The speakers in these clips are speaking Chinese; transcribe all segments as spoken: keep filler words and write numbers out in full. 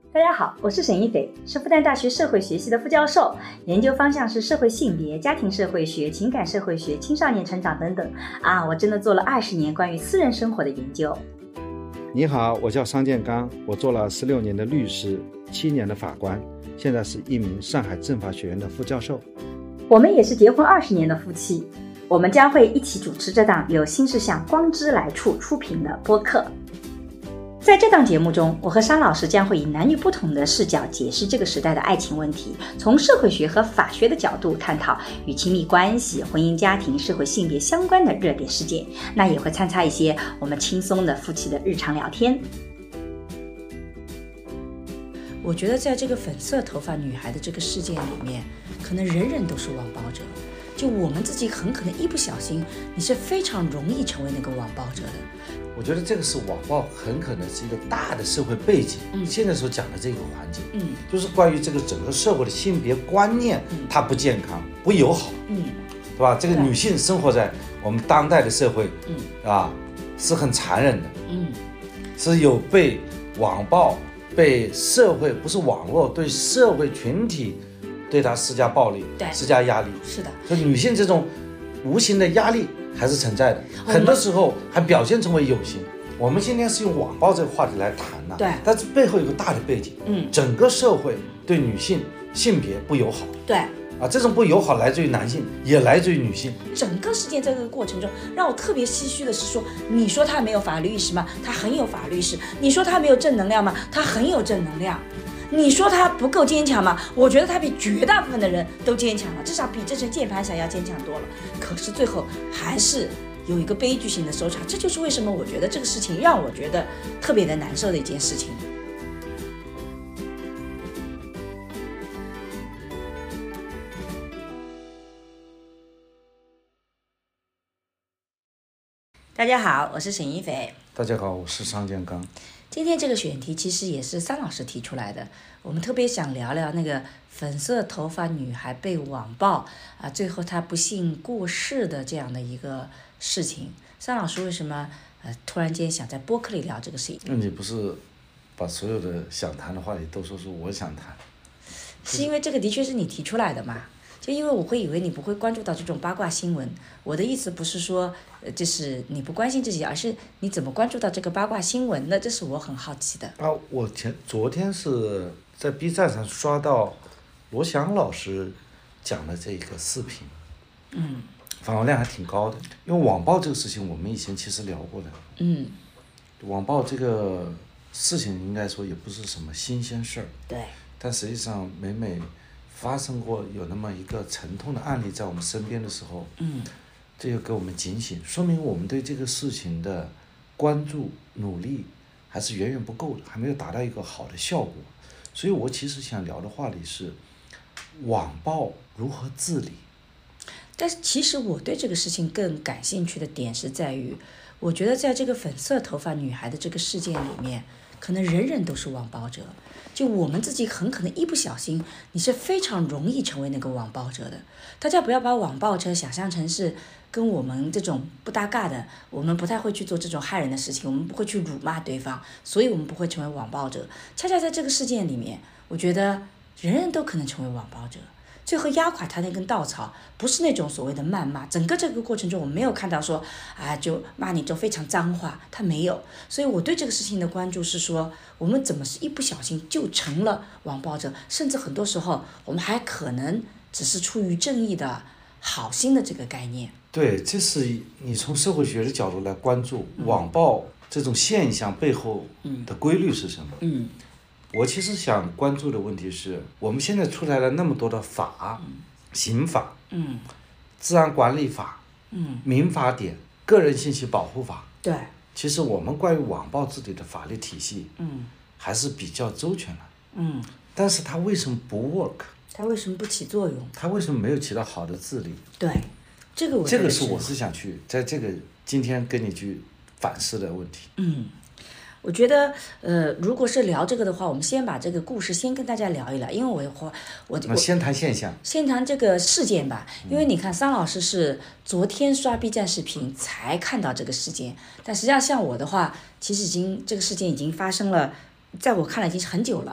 大家好，我是沈一斐，是复旦大学社会学系的副教授，研究方向是社会性别、家庭社会学、情感社会学、青少年成长等等。啊，我真的做了二十年关于私人生活的研究。 你好，我叫商建刚，我做了十六年的律师，七年的法官，现在是一名上海政法学院的副教授。 我们也是结婚二十年的夫妻，我们将会一起主持这档由新世相光之来处出品的播客。在这档节目中，我和商老师将会以男女不同的视角解释这个时代的爱情问题，从社会学和法学的角度探讨与亲密关系、婚姻家庭、社会性别相关的热点事件，那也会参差一些我们轻松的夫妻的日常聊天。 我觉得在这个粉色头发女孩的这个事件里面，可能人人都是网暴者，就我们自己很可能一不小心，你是非常容易成为那个网暴者的。 我觉得这个是网暴，很可能是一个大的社会背景。嗯，现在所讲的这个环境，嗯，就是关于这个整个社会的性别观念，嗯、它不健康、不友好，嗯，对吧？这个女性生活在我们当代的社会，嗯，啊，是很残忍的，嗯，是有被网暴、被社会不是网络对社会群体对她施加暴力、施加压力。 是的， 所以女性这种无形的压力还是存在的，很多时候还表现成为有形。我们今天是用网暴这个话题来谈呢、啊， 对， 但是背后有个大的背景，嗯，整个社会对女性性别不友好， 对， 啊，这种不友好来自于男性，也来自于女性。 整个事件这个过程中，让我特别唏嘘的是说，你说他没有法律意识吗？他很有法律意识。你说他没有正能量吗？他很有正能量。你说他不够坚强吗？我觉得他比绝大部分的人都坚强了，至少比这些键盘侠要坚强多了。可是最后还是有一个悲剧性的收场，这就是为什么我觉得这个事情让我觉得特别的难受的一件事情。大家好，我是沈一斐。 大家好，我是商建刚。 今天这个选题其实也是三老师提出来的，我们特别想聊聊那个粉色头发女孩被网暴啊，最后她不幸过世的这样的一个事情。三老师为什么呃突然间想在播客里聊这个事情？ 那你不是把所有的想谈的话题都说是我想谈？ 是因为这个的确是你提出来的嘛？就因为我会以为你不会关注到这种八卦新闻，我的意思不是说，呃，就是你不关心这些，而是你怎么关注到这个八卦新闻的，这是我很好奇的。 啊，我前昨天是在 B 站上刷到罗翔老师讲的这个视频，嗯，访问量还挺高的。因为网暴这个事情，我们以前其实聊过的，嗯，网暴这个事情应该说也不是什么新鲜事儿， 对， 但实际上每每发生过有那么一个沉痛的案例在我们身边的时候，嗯，这就给我们警醒，说明我们对这个事情的关注努力还是远远不够的，还没有达到一个好的效果。所以我其实想聊的话题是网暴如何治理。 但是其实我对这个事情更感兴趣的点是在于，我觉得在这个粉色头发女孩的这个事件里面，可能人人都是网暴者，就我们自己很可能一不小心，你是非常容易成为那个网暴者的。大家不要把网暴者想象成是跟我们这种不搭嘎的，我们不太会去做这种害人的事情，我们不会去辱骂对方，所以我们不会成为网暴者。恰恰在这个事件里面，我觉得人人都可能成为网暴者。最后压垮他那根稻草不是那种所谓的谩骂，整个这个过程中我没有看到说啊就骂你就非常脏话，他没有。所以我对这个事情的关注是说，我们怎么是一不小心就成了网暴者，甚至很多时候我们还可能只是出于正义的好心的这个概念。 对，这是你从社会学的角度来关注网暴这种现象背后的规律是什么。嗯，嗯我其实想关注的问题是，我们现在出来了那么多的法，嗯、刑法、嗯、治安管理法、嗯、民法典、个人信息保护法。 对， 其实我们关于网暴治理的法律体系，嗯，还是比较周全的。嗯，但是它为什么不 work？ 它为什么不起作用？ 它为什么没有起到好的治理？ 对，这个我这个是我是想去在这个今天跟你去反思的问题。 嗯。我觉得，呃，如果是聊这个的话，我们先把这个故事先跟大家聊一聊，因为我我我我先谈现象， 先谈这个事件吧。因为你看，桑老师是昨天刷 B 站视频才看到这个事件，但实际上像我的话，其实已经这个事件已经发生了，在我看来已经是很久了。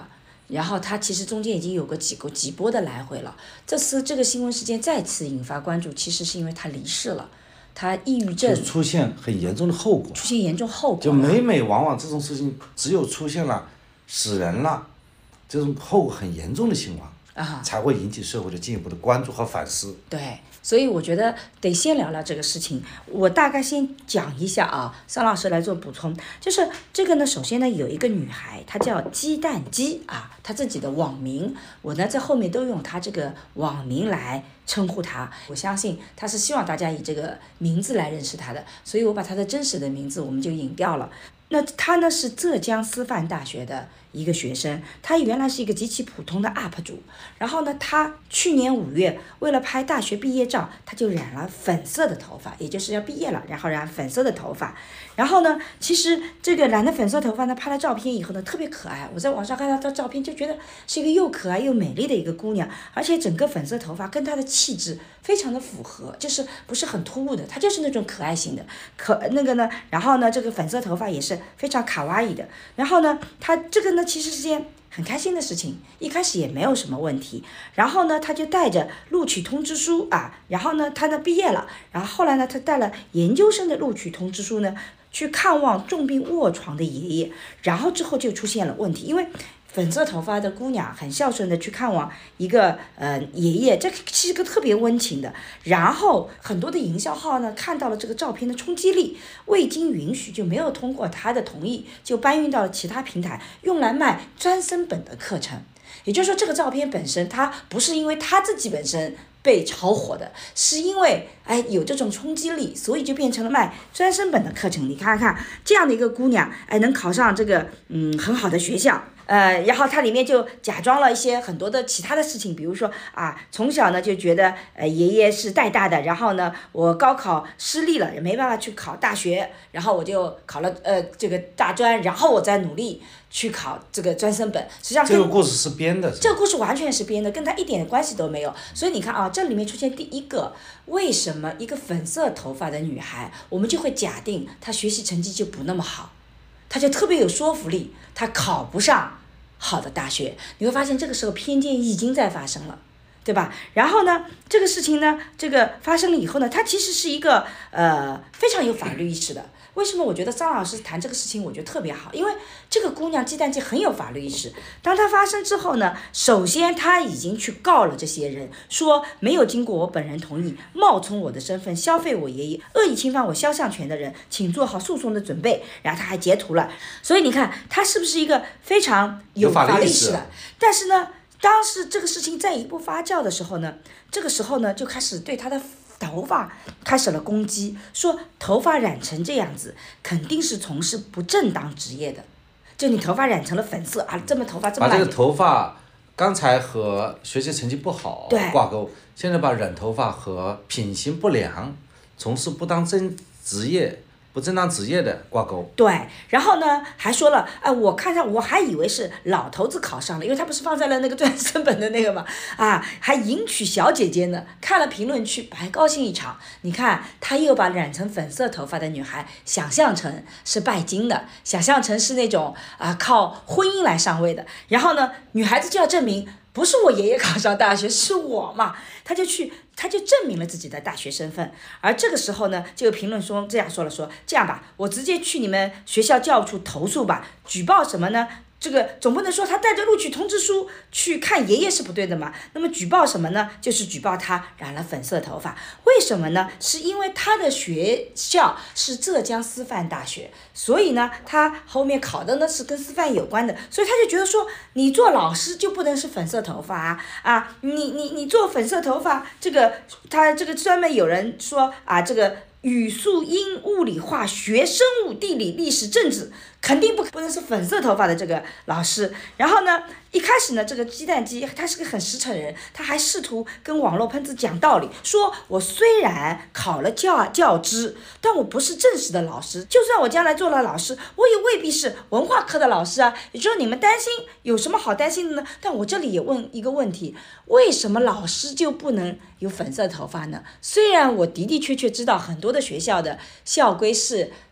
然后他其实中间已经有个几个几波的来回了。这次这个新闻事件再次引发关注，其实是因为他离世了，他抑郁症就出现很严重的后果， 出现严重后果。 就每每往往这种事情只有出现了死人了，这种后果很严重的情况啊，才会引起社会的进一步的关注和反思。 对。所以我觉得得先聊聊这个事情，我大概先讲一下啊，桑老师来做补充。就是这个呢，首先呢有一个女孩，她叫鸡蛋鸡啊，她自己的网名，我呢在后面都用她这个网名来称呼她。我相信她是希望大家以这个名字来认识她的，所以我把她的真实的名字我们就隐掉了。那她呢是浙江师范大学的一个学生，她原来是一个极其普通的 U P 主，然后呢，她去年五月为了拍大学毕业照，她就染了粉色的头发，也就是要毕业了，然后染粉色的头发。然后呢，其实这个染的粉色头发呢，拍了照片以后呢，特别可爱。我在网上看到她照片，就觉得是一个又可爱又美丽的一个姑娘，而且整个粉色头发跟她的气质非常的符合，就是不是很突兀的，她就是那种可爱型的，可那个呢，然后呢，这个粉色头发也是非常卡哇伊的。然后呢，她这个呢，其实是件很开心的事情，一开始也没有什么问题。然后呢，他就带着录取通知书啊，然后呢，他呢毕业了，然后后来呢，他带了研究生的录取通知书呢，去看望重病卧床的爷爷。然后之后就出现了问题，因为粉色头发的姑娘很孝顺的去看望一个呃爷爷，这是一个特别温情的。然后很多的营销号呢看到了这个照片的冲击力，未经允许就没有通过他的同意，就搬运到了其他平台，用来卖专升本的课程。也就是说，这个照片本身它不是因为他自己本身被炒火的，是因为哎有这种冲击力，所以就变成了卖专升本的课程。你看看这样的一个姑娘，哎能考上这个嗯很好的学校。呃，然后它里面就假装了一些很多的其他的事情，比如说啊，从小呢就觉得呃爷爷是带大的，然后呢我高考失利了，也没办法去考大学，然后我就考了呃这个大专，然后我再努力去考这个专升本。实际上这个故事是编的， 这个故事完全是编的，跟他一点关系都没有。所以你看啊，这里面出现第一个，为什么一个粉色头发的女孩，我们就会假定她学习成绩就不那么好，她就特别有说服力，她考不上好的大学。你会发现这个时候偏见已经在发生了，对吧？然后呢，这个事情呢，这个发生了以后呢，它其实是一个呃非常有法律意识的。为什么我觉得张老师谈这个事情我觉得特别好？因为这个姑娘鸡蛋鸡很有法律意识。当她发生之后呢，首先她已经去告了这些人，说没有经过我本人同意，冒充我的身份消费我爷爷，恶意侵犯我肖像权的人，请做好诉讼的准备。然后她还截图了，所以你看她是不是一个非常有法律意识的？但是呢，当时这个事情在一步发酵的时候呢，这个时候呢就开始对她的头发开始了攻击，说头发染成这样子肯定是从事不正当职业的，就你头发染成了粉色啊，这么头发这么把这个头发刚才和学习成绩不好挂钩，现在把染头发和品行不良、从事不当正职业不正当职业的挂钩。 对，然后呢还说了，哎、呃，我看上我还以为是老头子考上了，因为他不是放在了那个专升本的那个嘛，啊，还迎娶小姐姐呢。看了评论区白高兴一场。你看他又把染成粉色头发的女孩想象成是拜金的，想象成是那种啊、呃、靠婚姻来上位的，然后呢女孩子就要证明不是我爷爷考上大学，是我嘛，他就去他就证明了自己的大学身份。而这个时候呢，就有评论说这样说了，说这样吧，我直接去你们学校教务处投诉吧，举报什么呢？这个总不能说他带着录取通知书去看爷爷是不对的嘛。那么举报什么呢？就是举报他染了粉色头发。为什么呢？是因为他的学校是浙江师范大学，所以呢他后面考的呢是跟师范有关的，所以他就觉得说你做老师就不能是粉色头发啊啊，你你你做粉色头发，这个他这个专门有人说啊，这个语数英物理化学生物地理历史政治肯定不不能是粉色头发的这个老师。然后呢一开始呢这个鸡蛋鸡他是个很实诚人，他还试图跟网络喷子讲道理，说我虽然考了教教资，但我不是正式的老师，就算我将来做了老师，我也未必是文化科的老师啊。也就是说你们担心有什么好担心的呢？但我这里也问一个问题，为什么老师就不能有粉色头发呢？虽然我的的确确知道很多的学校的校规是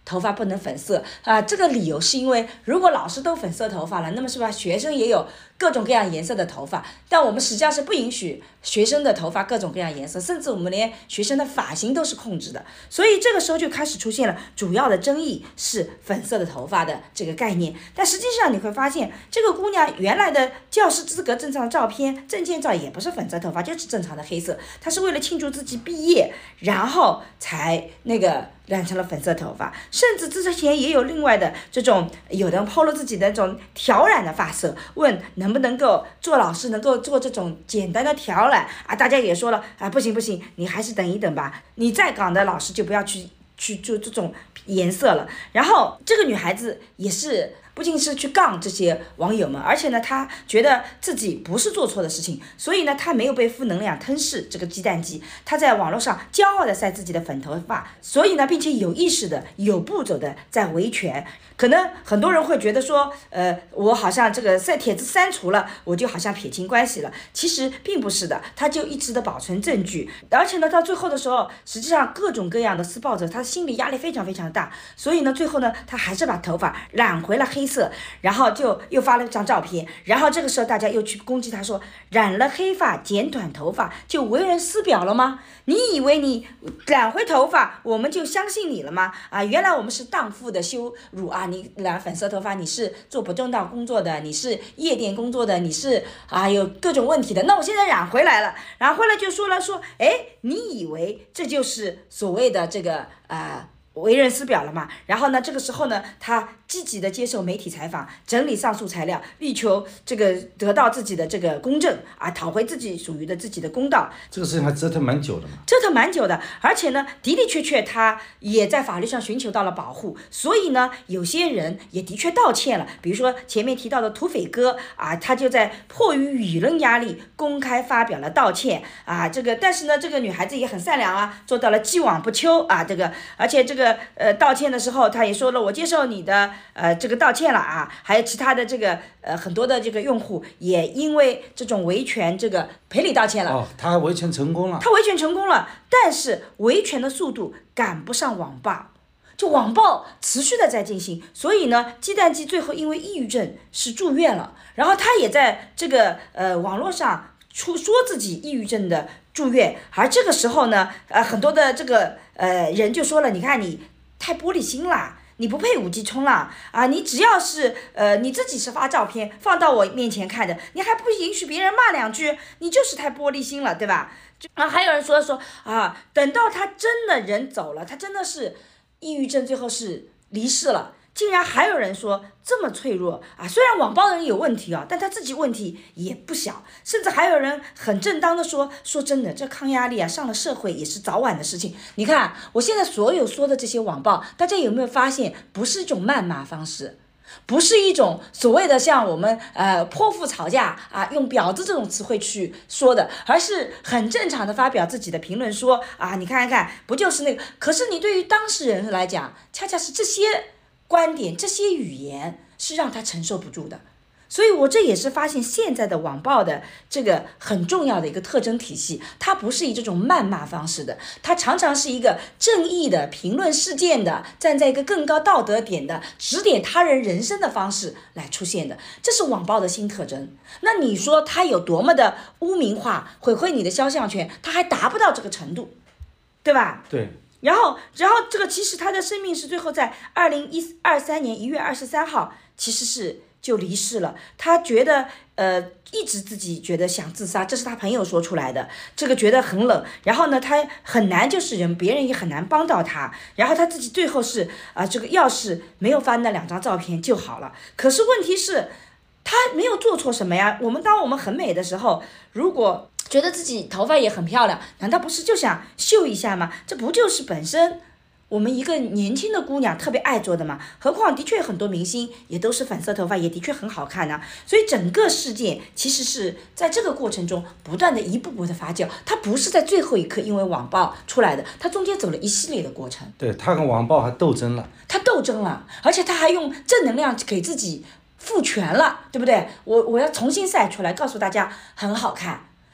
头发不能粉色啊，这个理由是因为如果老师都粉色头发了，那么是吧，学生也有各种各样颜色的头发，但我们实际上是不允许学生的头发各种各样颜色，甚至我们连学生的发型都是控制的。所以这个时候就开始出现了主要的争议是粉色的头发的这个概念。但实际上你会发现，这个姑娘原来的教师资格证上的照片证件照也不是粉色头发，就是正常的黑色，她是为了庆祝自己毕业，然后才那个染成了粉色头发。甚至之前也有另外的这种，有人抛了自己的这种挑染的发色，问能不能够做老师能够做这种简单的挑染啊，大家也说了啊，不行不行，你还是等一等吧，你再港的老师就不要去去做这种颜色了。然后这个女孩子也是不仅是去杠这些网友们，而且呢，她觉得自己不是做错的事情，所以呢，她没有被负能量吞噬这个鸡蛋鸡，她在网络上骄傲的晒自己的粉头发，所以呢，并且有意识的、有步骤的在维权。可能很多人会觉得说，呃，我好像这个在帖子删除了，我就好像撇清关系了。其实并不是的，他就一直的保存证据，而且呢，到最后的时候，实际上各种各样的施暴者，他心理压力非常非常大，所以呢，最后呢，他还是把头发染回了黑色，然后就又发了一张照片，然后这个时候大家又去攻击他说，染了黑发剪短头发就为人师表了吗？你以为你染回头发我们就相信你了吗？啊，原来我们是荡妇的羞辱啊！你染粉色头发，你是做不正当工作的，你是夜店工作的，你是啊有各种问题的。那我现在染回来了，染回来就说了说，哎，你以为这就是所谓的这个啊？为人师表了嘛？然后呢，这个时候呢，他积极的接受媒体采访，整理上述材料，力求这个得到自己的这个公正啊，讨回自己属于的自己的公道。 这个事情还折腾蛮久的嘛？ 折腾蛮久的，而且呢，的的确确他也在法律上寻求到了保护，所以呢，有些人也的确道歉了。比如说前面提到的土匪哥啊，他就在迫于舆论压力，公开发表了道歉啊。这个，但是呢，这个女孩子也很善良啊，做到了既往不咎啊。这个，而且这个。呃，道歉的时候，他也说了，我接受你的呃这个道歉了啊。还有其他的这个呃很多的这个用户也因为这种维权这个赔礼道歉了。 哦，他维权成功了。 他维权成功了，但是维权的速度赶不上网暴，就网暴持续的在进行，所以呢，鸡蛋鸡最后因为抑郁症是住院了，然后他也在这个呃网络上出说自己抑郁症的住院，而这个时候呢，呃很多的这个呃人就说了，你看你。太玻璃心啦，你不配五 G 充了啊！你只要是呃你自己是发照片放到我面前看的，你还不允许别人骂两句，你就是太玻璃心了，对吧？啊，还有人说说啊，等到他真的人走了，他真的是抑郁症，最后是离世了。竟然还有人说这么脆弱啊！虽然网暴的人有问题啊，但他自己问题也不小，甚至还有人很正当的说，说真的，这抗压力啊，上了社会也是早晚的事情。你看我现在所有说的这些网暴，大家有没有发现，不是一种谩骂方式，不是一种所谓的像我们呃泼妇吵架啊，用婊子这种词汇去说的，而是很正常的发表自己的评论说啊，你看看，不就是那个？可是你对于当事人来讲，恰恰是这些观点，这些语言是让他承受不住的。所以我这也是发现现在的网暴的这个很重要的一个特征体系，它不是以这种谩骂方式的，它常常是一个正义的评论事件的，站在一个更高道德点的指点他人人生的方式来出现的，这是网暴的新特征。那你说它有多么的污名化，毁坏你的肖像权，它还达不到这个程度，对吧？ 对。 然后，然后这个其实他的生命是最后在二零一二三年一月二十三号，其实是就离世了。他觉得呃一直自己觉得想自杀，这是他朋友说出来的，这个觉得很冷，然后呢他很难就是人别人也很难帮到他，然后他自己最后是啊、呃、这个要是没有发那两张照片就好了。可是问题是他没有做错什么呀。我们当我们很美的时候，如果觉得自己头发也很漂亮，难道不是就想秀一下吗？这不就是本身我们一个年轻的姑娘特别爱做的吗？何况的确很多明星也都是粉色头发，也的确很好看啊。所以整个事件其实是在这个过程中不断的一步步的发酵，它不是在最后一刻因为网暴出来的，它中间走了一系列的过程。 对，他跟网暴还斗争了， 他斗争了，而且他还用正能量给自己赋权了，对不对？我我要重新晒出来，告诉大家很好看。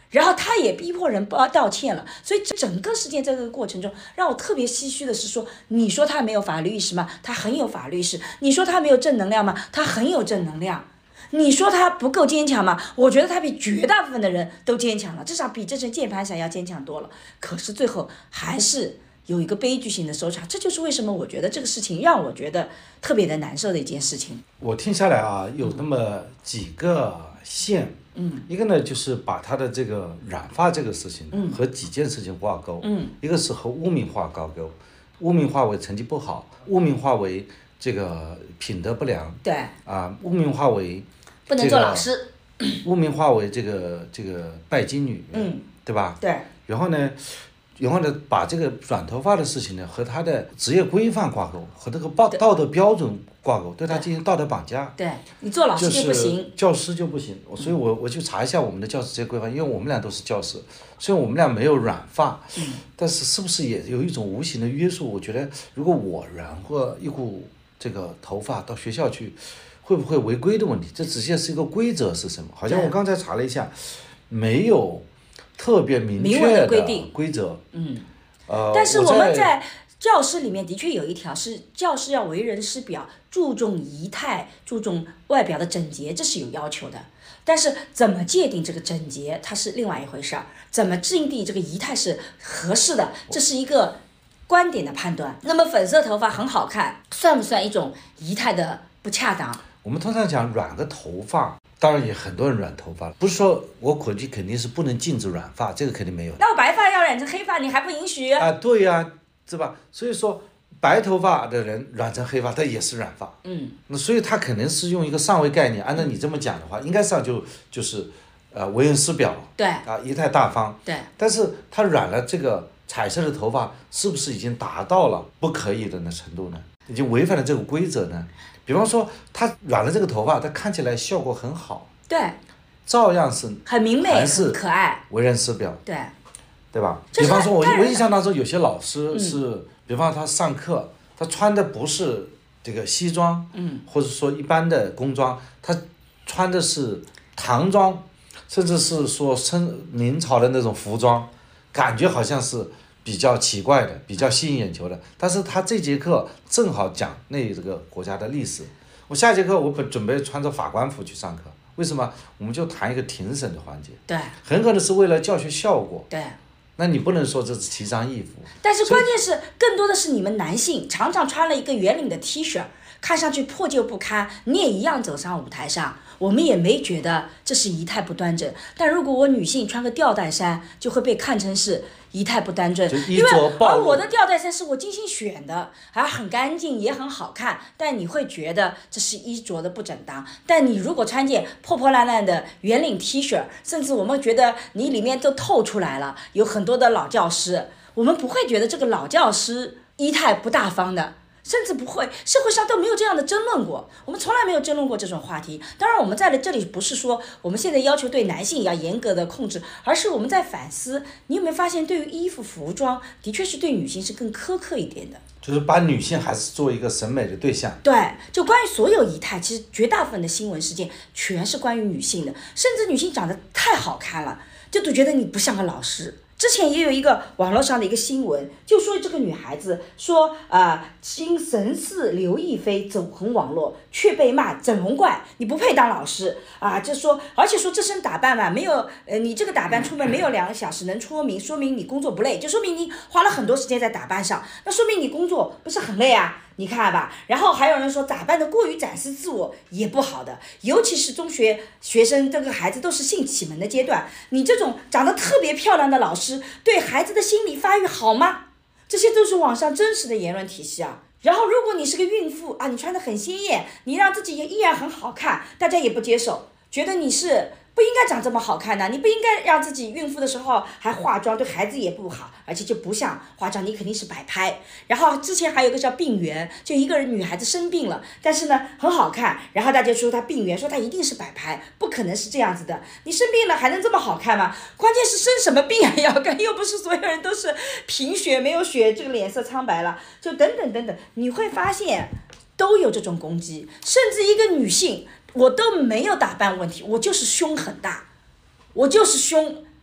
然后他也逼迫人不要道歉了，所以整个事件这个过程中，让我特别唏嘘的是说，你说他没有法律意识吗？他很有法律意识。你说他没有正能量吗？他很有正能量。你说他不够坚强吗？我觉得他比绝大部分的人都坚强了，至少比这阵键盘侠要坚强多了。可是最后还是有一个悲剧性的收场，这就是为什么我觉得这个事情让我觉得特别的难受的一件事情。 我听下来啊，有那么几个线。嗯，一个呢就是把他的这个染发这个事情和几件事情挂钩，嗯，一个是和污名化挂钩，污名化为成绩不好，污名化为这个品德不良， 对， 啊，污名化为、 这个、不能做老师， 污名化为这个这个拜金女，嗯，对吧？ 对， 然后呢，然后呢，把这个染头发的事情呢和他的职业规范挂钩，和这个道道德标准挂钩，对他进行道德绑架。 对，你做老师就不行， 就是、教师就不行。所以我我去查一下我们的教师职业规范，因为我们俩都是教师，虽然我们俩没有染发，嗯、但是是不是也有一种无形的约束？我觉得如果我染或一股这个头发到学校去，会不会违规的问题？这直接是一个规则是什么？好像我刚才查了一下，没有特别明确的规定规则。嗯，呃， 但是我们在教师里面的确有一条是教师要为人师表，注重仪态，注重外表的整洁，这是有要求的。但是怎么界定这个整洁，它是另外一回事儿。怎么制定这个仪态是合适的，这是一个观点的判断。那么粉色头发很好看，算不算一种仪态的不恰当？ 我们通常讲染个头发，当然也很多人染头发，不是说我口径肯定是不能禁止染发，这个肯定没有。 那我白发要染成黑发，你还不允许啊？对呀、啊，是吧？所以说白头发的人染成黑发，他也是染发。嗯，那所以他可能是用一个上位概念，按照你这么讲的话，应该上就就是呃为人师表， 对啊，仪态大方， 对。 但是他染了这个彩色的头发，是不是已经达到了不可以的那程度呢？已经违反了这个规则呢？比方说他染了这个头发，他看起来效果很好， 对， 照样是很明媚，很可爱， 为人师表， 对， 对吧？比方说我我印象当中有些老师是，嗯、比方说他上课，他穿的不是这个西装，嗯，或者说一般的工装，他穿的是唐装，甚至是说清明朝的那种服装，感觉好像是比较奇怪的，比较吸引眼球的。但是他这节课正好讲那这个国家的历史，我下节课我本准备穿着法官服去上课，为什么？我们就谈一个庭审的环节， 对， 很可能是为了教学效果， 对。 那你不能说这是奇装异服。 但是关键是，更多的是你们男性常常穿了一个圆领的 T 恤，看上去破旧不堪，你也一样走上舞台上，我们也没觉得这是仪态不端正。但如果我女性穿个吊带衫，就会被看成是仪态不端正，因为而我的吊带衫是我精心选的，还很干净也很好看，但你会觉得这是衣着的不整当。但你如果穿件破破烂烂的圆领 T 恤，甚至我们觉得你里面都透出来了，有很多的老教师，我们不会觉得这个老教师仪态不大方的，甚至不会，社会上都没有这样的争论过，我们从来没有争论过这种话题。当然我们在这里不是说我们现在要求对男性要严格的控制，而是我们在反思，你有没有发现对于衣服服装的确是对女性是更苛刻一点的， 就是把女性还是做一个审美的对象。 对，就关于所有仪态，其实绝大部分的新闻事件全是关于女性的，甚至女性长得太好看了，就都觉得你不像个老师。之前也有一个网络上的一个新闻，就说这个女孩子说啊，因神似刘亦菲走红网络，却被骂整容怪，你不配当老师啊！就说，而且说这身打扮嘛，没有呃，你这个打扮出门没有两个小时能说明，说明你工作不累，就说明你花了很多时间在打扮上，那说明你工作不是很累啊。你看吧，然后还有人说打扮的过于展示自我也不好的，尤其是中学学生，这个孩子都是性启蒙的阶段，你这种长得特别漂亮的老师对孩子的心理发育好吗？这些都是网上真实的言论体系啊。然后如果你是个孕妇啊，你穿得很鲜艳，你让自己也依然很好看，大家也不接受，觉得你是不应该长这么好看的，你不应该让自己孕妇的时候还化妆，对孩子也不好，而且就不像化妆，你肯定是摆拍。然后之前还有个叫病源，就一个人女孩子生病了，但是呢很好看，然后大家说她病源，说她一定是摆拍，不可能是这样子的，你生病了还能这么好看吗？关键是生什么病啊要看，又不是所有人都是贫血没有血，这个脸色苍白了，就等等等等，你会发现都有这种攻击，甚至一个女性我都没有打扮问题，我就是胸很大，我就是胸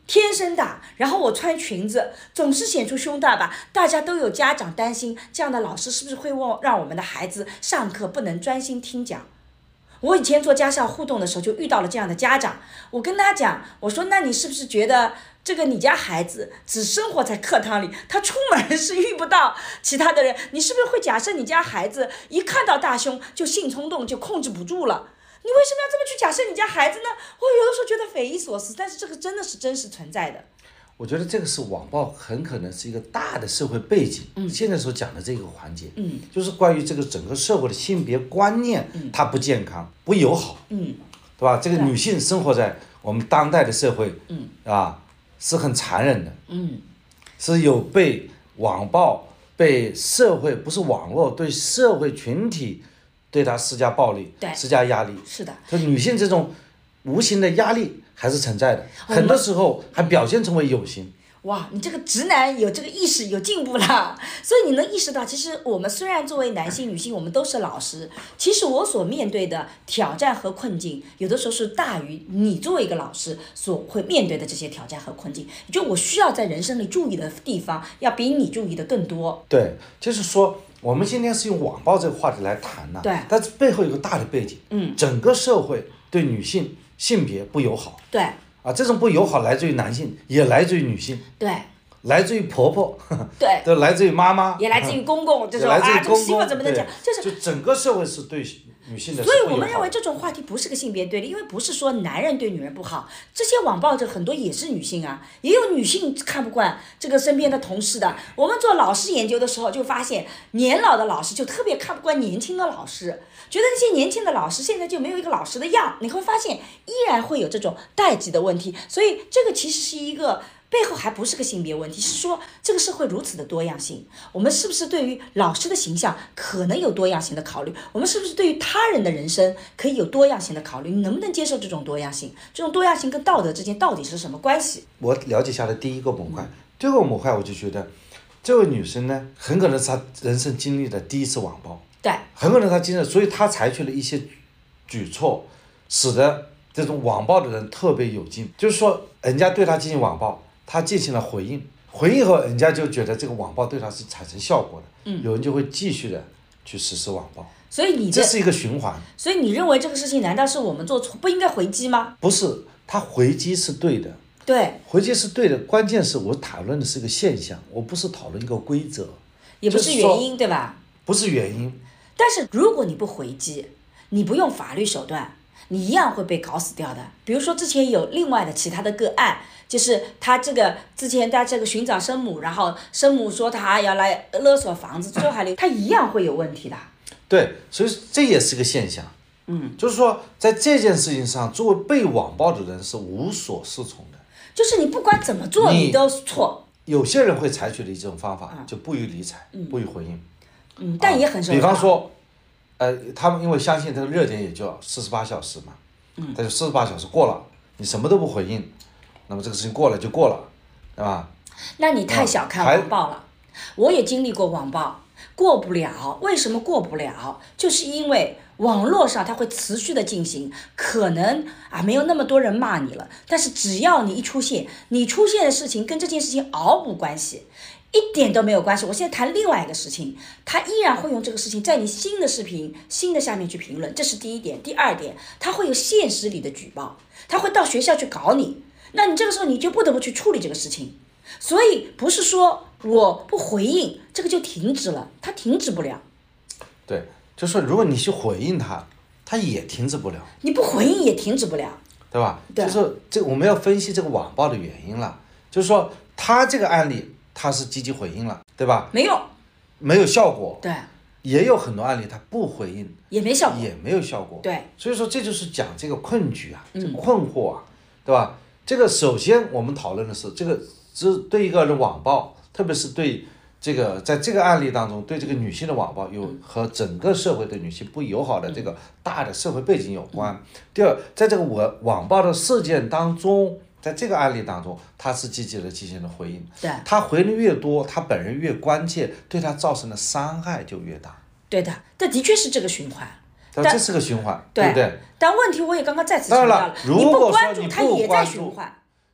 天生的，然后我穿裙子总是显出胸大吧，大家都有家长担心，这样的老师是不是会让我们的孩子上课不能专心听讲？我以前做家校互动的时候就遇到了这样的家长，我跟他讲，我说那你是不是觉得这个你家孩子只生活在课堂里，他出门是遇不到其他的人，你是不是会假设你家孩子一看到大胸就性冲动，就控制不住了？你为什么要这么去假设你家孩子呢？我有的时候觉得匪夷所思，但是这个真的是真实存在的。 我觉得这个是网暴很可能是一个大的社会背景，嗯，现在所讲的这个环节，嗯，就是关于这个整个社会的性别观念，嗯，它不健康、不友好，嗯，对吧？这个女性生活在我们当代的社会，嗯，啊，是很残忍的，嗯，是有被网暴、被社会不是网络对社会群体对她施加暴力、施加压力， 是的， 就女性这种无形的压力还是存在的，很多时候还表现成为有形。 哇，你这个直男有这个意识，有进步了，所以你能意识到，其实我们虽然作为男性、女性，我们都是老师，其实我所面对的挑战和困境，有的时候是大于你作为一个老师所会面对的这些挑战和困境。就我需要在人生里注意的地方，要比你注意的更多。 对，就是说，我们今天是用网暴这个话题来谈呢、啊， 对， 但是背后有个大的背景，嗯，整个社会对女性性别不友好， 对。 啊，这种不友好来自于男性，也来自于女性， 对， 来自于婆婆， 对， 都来自于妈妈， 也来自于公公，这种啊， 这个媳妇怎么能讲？就是就整个社会是对女性的。 所以我们认为这种话题不是个性别对立，因为不是说男人对女人不好，这些网暴者很多也是女性啊，也有女性看不惯这个身边的同事的。我们做老师研究的时候就发现，年老的老师就特别看不惯年轻的老师。觉得那些年轻的老师现在就没有一个老师的样，你会发现依然会有这种代际的问题，所以这个其实是一个背后还不是个性别问题，是说这个社会如此的多样性，我们是不是对于老师的形象可能有多样性的考虑？我们是不是对于他人的人生可以有多样性的考虑？你能不能接受这种多样性？这种多样性跟道德之间到底是什么关系？ 我了解下来第一个模块，第二个模块我就觉得，这位女生呢，很可能是她人生经历的第一次网暴。 对， 很可能他经历，所以他采取了一些举措，使得这种网暴的人特别有劲。就是说，人家对他进行网暴，他进行了回应，回应后，人家就觉得这个网暴对他是产生效果的，嗯，有人就会继续的去实施网暴。 所以你这是一个循环。 所以你认为这个事情难道是我们做错，不应该回击吗？ 不是，他回击是对的。 对， 回击是对的，关键是我讨论的是个现象，我不是讨论一个规则， 也不是原因，对吧？ 不是原因。 但是如果你不回击，你不用法律手段，你一样会被搞死掉的。比如说之前有另外的其他的个案，就是他这个之前在这个寻找生母，然后生母说他要来勒索房子，最后还留，他一样会有问题的。 对，所以这也是个现象。嗯，就是说在这件事情上，作为被网暴的人是无所适从的。 就是你不管怎么做，你都错。 有些人会采取的一种方法，就不予理睬，嗯、不予回应。 嗯，但也很受、啊。 比方说，呃，他们因为相信这个热点也就四十八小时嘛，嗯，但是四十八小时过了，你什么都不回应，那么这个事情过了就过了，对吧？ 那你太小看网暴了。我也经历过网暴，过不了。为什么过不了？就是因为网络上它会持续的进行，可能啊没有那么多人骂你了，但是只要你一出现，你出现的事情跟这件事情毫无关系。一点都没有关系。我现在谈另外一个事情，他依然会用这个事情在你新的视频、新的下面去评论，这是第一点。第二点，他会有现实里的举报，他会到学校去搞你，那你这个时候你就不得不去处理这个事情。所以不是说我不回应，这个就停止了，他停止不了。 对，就是说如果你去回应他，他也停止不了。 你不回应也停止不了， 对吧？ 对， 就是这我们要分析这个网暴的原因了，就是说他这个案例。他是积极回应了，对吧？ 没有， 没有效果。 对， 也有很多案例他不回应， 也没效果， 也没有效果。 对， 所以说这就是讲这个困局啊，这个困惑啊，嗯、对吧？这个首先我们讨论的是这个，是对一个人网暴，特别是对这个在这个案例当中对这个女性的网暴，有和整个社会对女性不友好的这个大的社会背景有关。嗯、第二，在这个网网暴的事件当中。在这个案例当中，他是积极的进行了回应， 对， 他回应越多，他本人越关切，对他造成的伤害就越大。 对的，这的确是这个循环， 但这是个循环， 对不对？ 但问题我也刚刚再次强调了， 如果你不关注，它也在循环。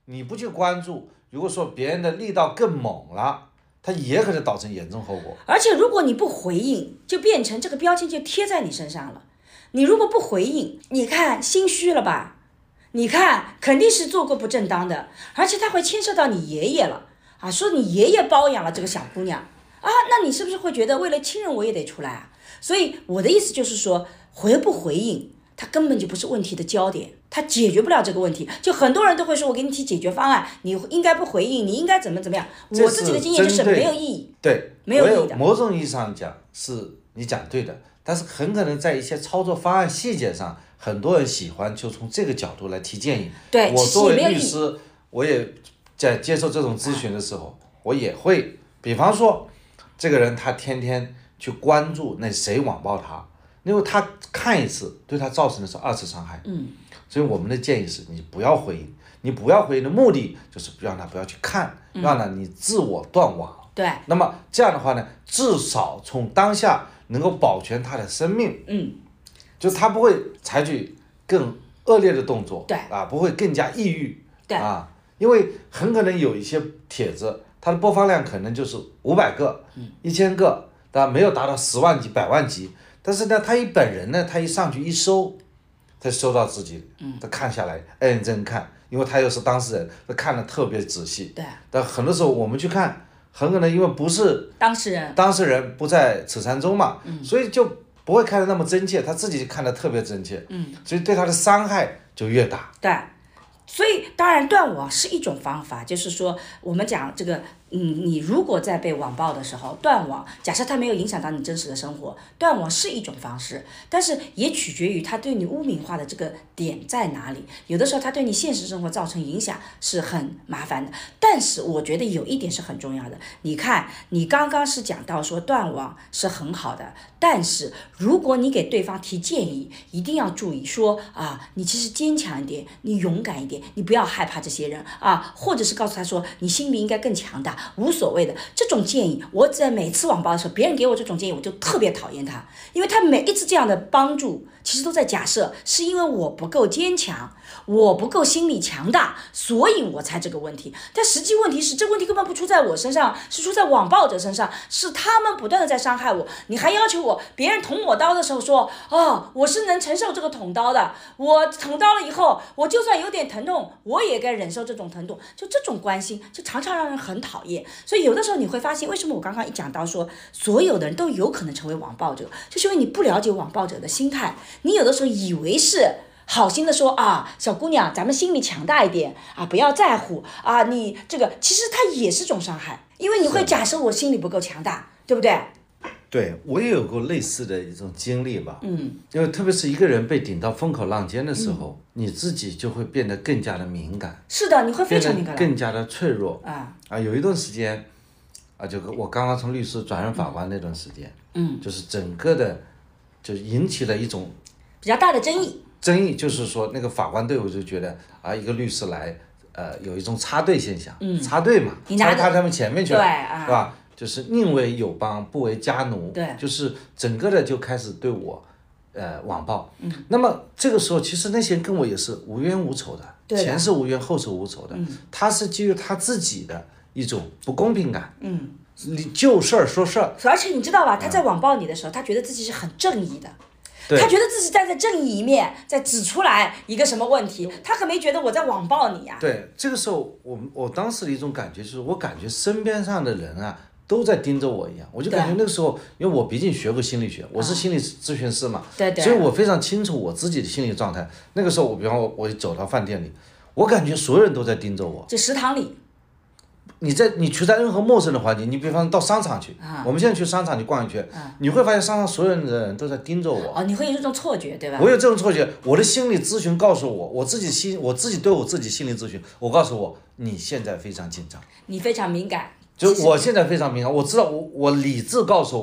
你不去关注，如果说别人的力道更猛了，它也可能导成严重后果。 而且如果你不回应，就变成这个标签就贴在你身上了。你如果不回应，你看心虚了吧？你看肯定是做过不正当的，而且它会牵涉到你爷爷了啊，说你爷爷包养了这个小姑娘啊，那你是不是会觉得为了亲人我也得出来啊？所以我的意思就是说，回不回应它根本就不是问题的焦点，它解决不了这个问题。就很多人都会说，我给你提解决方案，你应该不回应，你应该怎么怎么样。我自己的经验就是没有意义， 对， 没有意义的。 某种意义上讲是你讲对的，但是很可能在一些操作方案细节上，很多人喜欢就从这个角度来提建议。 对， 我作为律师，我也在接受这种咨询的时候，我也会，比方说，这个人他天天去关注那谁网暴他，因为他看一次对他造成的是二次伤害。 嗯， 所以我们的建议是你不要回应，你不要回应的目的就是让他不要去看，让他你自我断网。 对， 那么这样的话呢，至少从当下能够保全他的生命。 嗯， 就他不会采取更恶劣的动作。 对啊，不会更加抑郁。 对啊，因为很可能有一些帖子，它的播放量可能就是五百个、一千个，当然没有达到十万级、百万级，但是呢，他一本人呢，他一上去一搜，他收到自己，他看下来认真看，因为他又是当事人，他看得特别仔细。 对， 但很多时候我们去看，很可能因为不是当事人， 当事人不在此山中嘛，嗯、所以就不会看得那么真切，他自己看得特别真切，嗯，所以对他的伤害就越大。 对。所以当然断网是一种方法，就是说我们讲这个，嗯，你如果在被网暴的时候断网，假设它没有影响到你真实的生活，断网是一种方式，但是也取决于它对你污名化的这个点在哪里。有的时候它对你现实生活造成影响是很麻烦的，但是我觉得有一点是很重要的。你看，你刚刚是讲到说断网是很好的，但是如果你给对方提建议，一定要注意说啊，你其实坚强一点，你勇敢一点。你不要害怕这些人啊，或者是告诉他说你心里应该更强大，无所谓的。这种建议，我在每次网暴的时候，别人给我这种建议，我就特别讨厌他，因为他每一次这样的帮助，其实都在假设是因为我不够坚强，我不够心理强大，所以我才这个问题。但实际问题是，这问题根本不出在我身上，是出在网暴者身上，是他们不断的在伤害我。你还要求我，别人捅我刀的时候说，哦，我是能承受这个捅刀的，我捅刀了以后，我就算有点疼痛，我也该忍受这种疼痛。就这种关心，就常常让人很讨厌。所以有的时候你会发现，为什么我刚刚一讲到说，所有的人都有可能成为网暴者，就是因为你不了解网暴者的心态，你有的时候以为是好心的说啊，小姑娘，咱们心里强大一点啊，不要在乎啊，你这个其实它也是种伤害，因为你会假设我心里不够强大，对不对？ 对，我也有过类似的一种经历吧，嗯，因为特别是一个人被顶到风口浪尖的时候，嗯、你自己就会变得更加的敏感。 是的，你会非常敏感， 更加的脆弱啊啊！有一段时间啊，就我刚刚从律师转任法官那段时间，嗯，就是整个的就引起了一种比较大的争议。 争议就是说，那个法官队伍就觉得啊，一个律师来，呃，有一种插队现象，嗯，插队嘛，插他他们前面去了， 对啊， 是吧？就是宁为友邦，不为家奴， 对， 就是整个的就开始对我，呃，网暴。嗯，那么这个时候，其实那些人跟我也是无冤无仇的， 对， 前是无冤，后是无仇的。嗯，他是基于他自己的一种不公平感。嗯，你就事儿说事儿。 而且你知道吧，他在网暴你的时候，他觉得自己是很正义的。他觉得自己站在正义一面，在指出来一个什么问题，他可没觉得我在网暴你啊。 对，这个时候我我当时的一种感觉就是，我感觉身边上的人啊都在盯着我一样，我就感觉那个时候，因为我毕竟学过心理学，我是心理咨询师嘛， 对对， 所以我非常清楚我自己的心理状态。那个时候我，比方我我走到饭店里，我感觉所有人都在盯着我。 就食堂里。 你在你处在任何陌生的环境，你比方到商场去，啊、我们现在去商场你逛一圈，啊、你会发现商场所有人的人都在盯着我。 哦，你会有这种错觉，对吧？ 我有这种错觉，我的心理咨询告诉我，我自己心我自己对我自己心理咨询，我告诉我你现在非常紧张， 你非常敏感， 就我现在非常敏感，我知道我我理智告诉我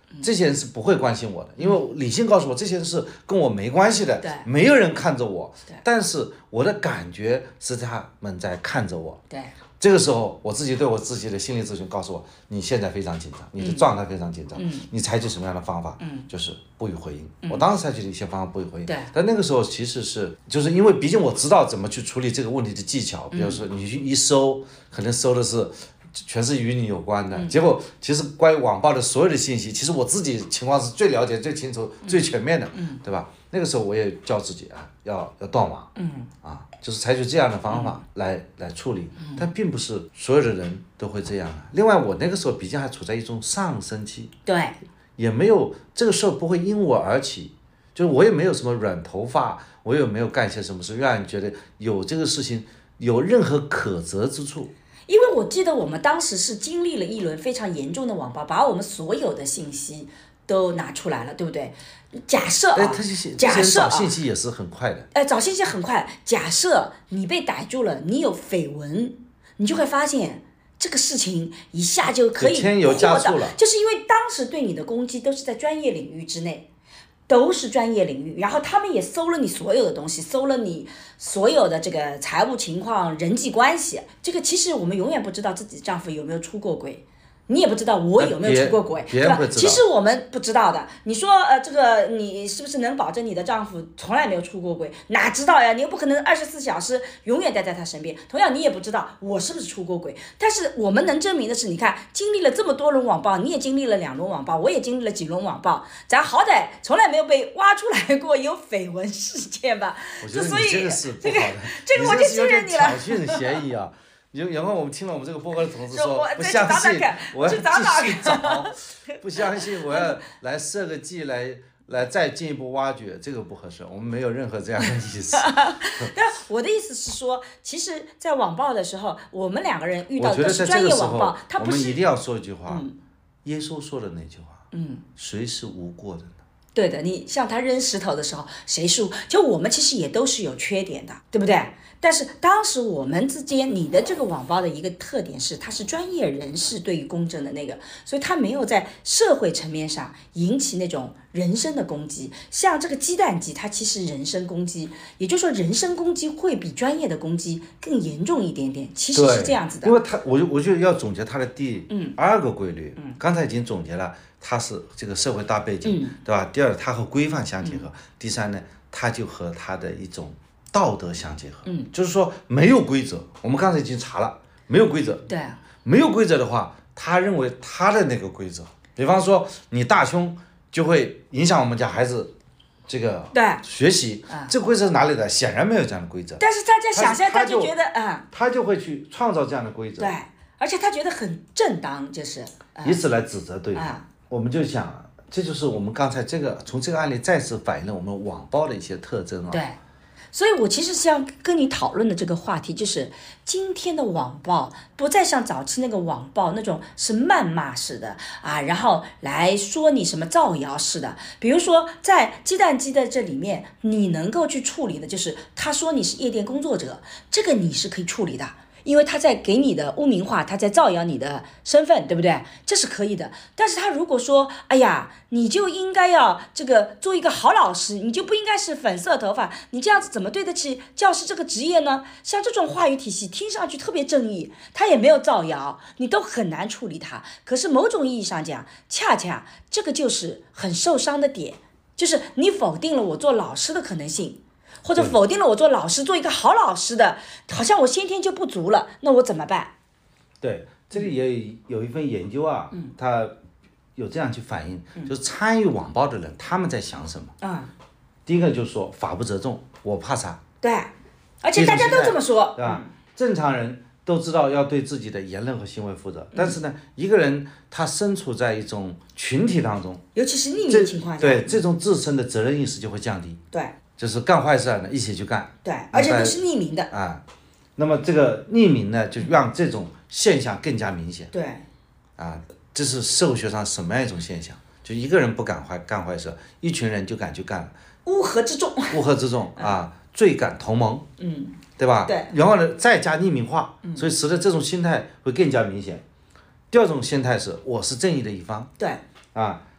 这些人是不会关心我的，因为理性告诉我这些人是跟我没关系的， 对， 没有人看着我，但是我的感觉是他们在看着我。 对， 这个时候我自己对我自己的心理咨询告诉我，你现在非常紧张，你的状态非常紧张，嗯、你采取什么样的方法？嗯、就是不予回应。嗯、我当时采取的一些方法不予回应， 对， 但那个时候其实是就是因为毕竟我知道怎么去处理这个问题的技巧，比如说你去一搜，可能搜的是。全是与你有关的，嗯、结果其实关于网暴的所有的信息，其实我自己情况是最了解、最清楚、嗯、最全面的，嗯、对吧？那个时候我也叫自己啊，要要断网，嗯、啊，就是采取这样的方法来、嗯、来处理，嗯、但并不是所有的人都会这样啊。另外，我那个时候毕竟还处在一种上升期， 对， 也没有这个事儿不会因我而起，就是我也没有什么软头发，我也没有干些什么事让你觉得有这个事情有任何可责之处。 因为我记得我们当时是经历了一轮非常严重的网暴，把我们所有的信息都拿出来了，对不对？假设啊，假设找信息也是很快的， 哎，找信息很快。假设你被逮住了，你有绯闻，你就会发现这个事情一下就可以添油加醋了， 就是因为当时对你的攻击都是在专业领域之内。都是专业领域，然后他们也搜了你所有的东西，搜了你所有的这个财务情况、人际关系。这个其实我们永远不知道自己丈夫有没有出过轨，你也不知道我有没有出过轨，对吧？其实我们不知道的。你说呃，这个你是不是能保证你的丈夫从来没有出过轨？哪知道呀？你又不可能二十四小时永远待在他身边。同样，你也不知道我是不是出过轨。但是我们能证明的是，你看，经历了这么多轮网暴，你也经历了两轮网暴，我也经历了几轮网暴，咱好歹从来没有被挖出来过有绯闻事件吧？ 我觉得你这个是不好的， 这个这个我就信任你了。 挑衅嫌疑啊！然后我们听了我们这个播客的同事说， 我不相信，我要继续找，不相信我要来设个计来来再进一步挖掘，这个不合适，我们没有任何这样的意思。 但我的意思是说，其实，在网暴的时候，我们两个人遇到的是专业网暴，他不是。 我们一定要说一句话，嗯、耶稣说的那句话，嗯，谁是无过的呢？ 对的，你向他扔石头的时候，谁是？就我们其实也都是有缺点的，对不对？但是当时我们之间，你的这个网暴的一个特点是，他是专业人士对于公正的那个，所以他没有在社会层面上引起那种人身的攻击。像这个鸡蛋机，它其实人身攻击，也就是说人身攻击会比专业的攻击更严重一点点，其实是这样子的。 因为他，我就我就要总结他的第二个规律，嗯，刚才已经总结了，它是这个社会大背景，嗯、对吧？第二，它和规范相结合；嗯、第三呢，它就和它的一种道德相结合，嗯，就是说没有规则，我们刚才已经查了，没有规则， 对， 没有规则的话，他认为他的那个规则，比方说你大胸就会影响我们家孩子这个对学习，嗯、这个规则是哪里的？显然没有这样的规则。 但是大家想象，他就觉得，嗯， 他就会去创造这样的规则， 对，而且他觉得很正当，就是， 嗯、以此来指责对方。嗯、我们就想，这就是我们刚才这个从这个案例再次反映了我们网暴的一些特征啊。 对。所以我其实想跟你讨论的这个话题，就是今天的网暴不再像早期那个网暴那种是谩骂式的啊，然后来说你什么造谣式的。比如说在鸡蛋机的这里面，你能够去处理的就是他说你是夜店工作者，这个你是可以处理的。因为他在给你的污名化，他在造谣你的身份，对不对？这是可以的。但是他如果说，哎呀，你就应该要这个做一个好老师，你就不应该是粉色头发，你这样子怎么对得起教师这个职业呢？像这种话语体系听上去特别正义，他也没有造谣，你都很难处理他。可是某种意义上讲，恰恰这个就是很受伤的点，就是你否定了我做老师的可能性。或者否定了我做老师，做一个好老师的，好像我先天就不足了，那我怎么办？ 对，这里也有一份研究啊，嗯、他有这样去反映，嗯、就是参与网暴的人他们在想什么？嗯，第一个就是说法不责众，我怕啥？ 对，而且大家都这么说， 对吧？嗯、正常人都知道要对自己的言论和行为负责，嗯、但是呢，一个人他身处在一种群体当中， 尤其是匿名情况下， 对这种自身的责任意识就会降低。 对。 就是干坏事呢，一起去干。 对，而且都是匿名的啊。那么这个匿名呢，就让这种现象更加明显。 对。 啊，这是社会学上什么样一种现象？就一个人不敢坏干坏事，一群人就敢去干了。 乌合之众。 乌合之众啊，罪感同盟。 嗯。 对吧？ 对。 然后呢，再加匿名化，嗯、所以使得这种心态会更加明显。第二种心态是，我是正义的一方。 对。 啊。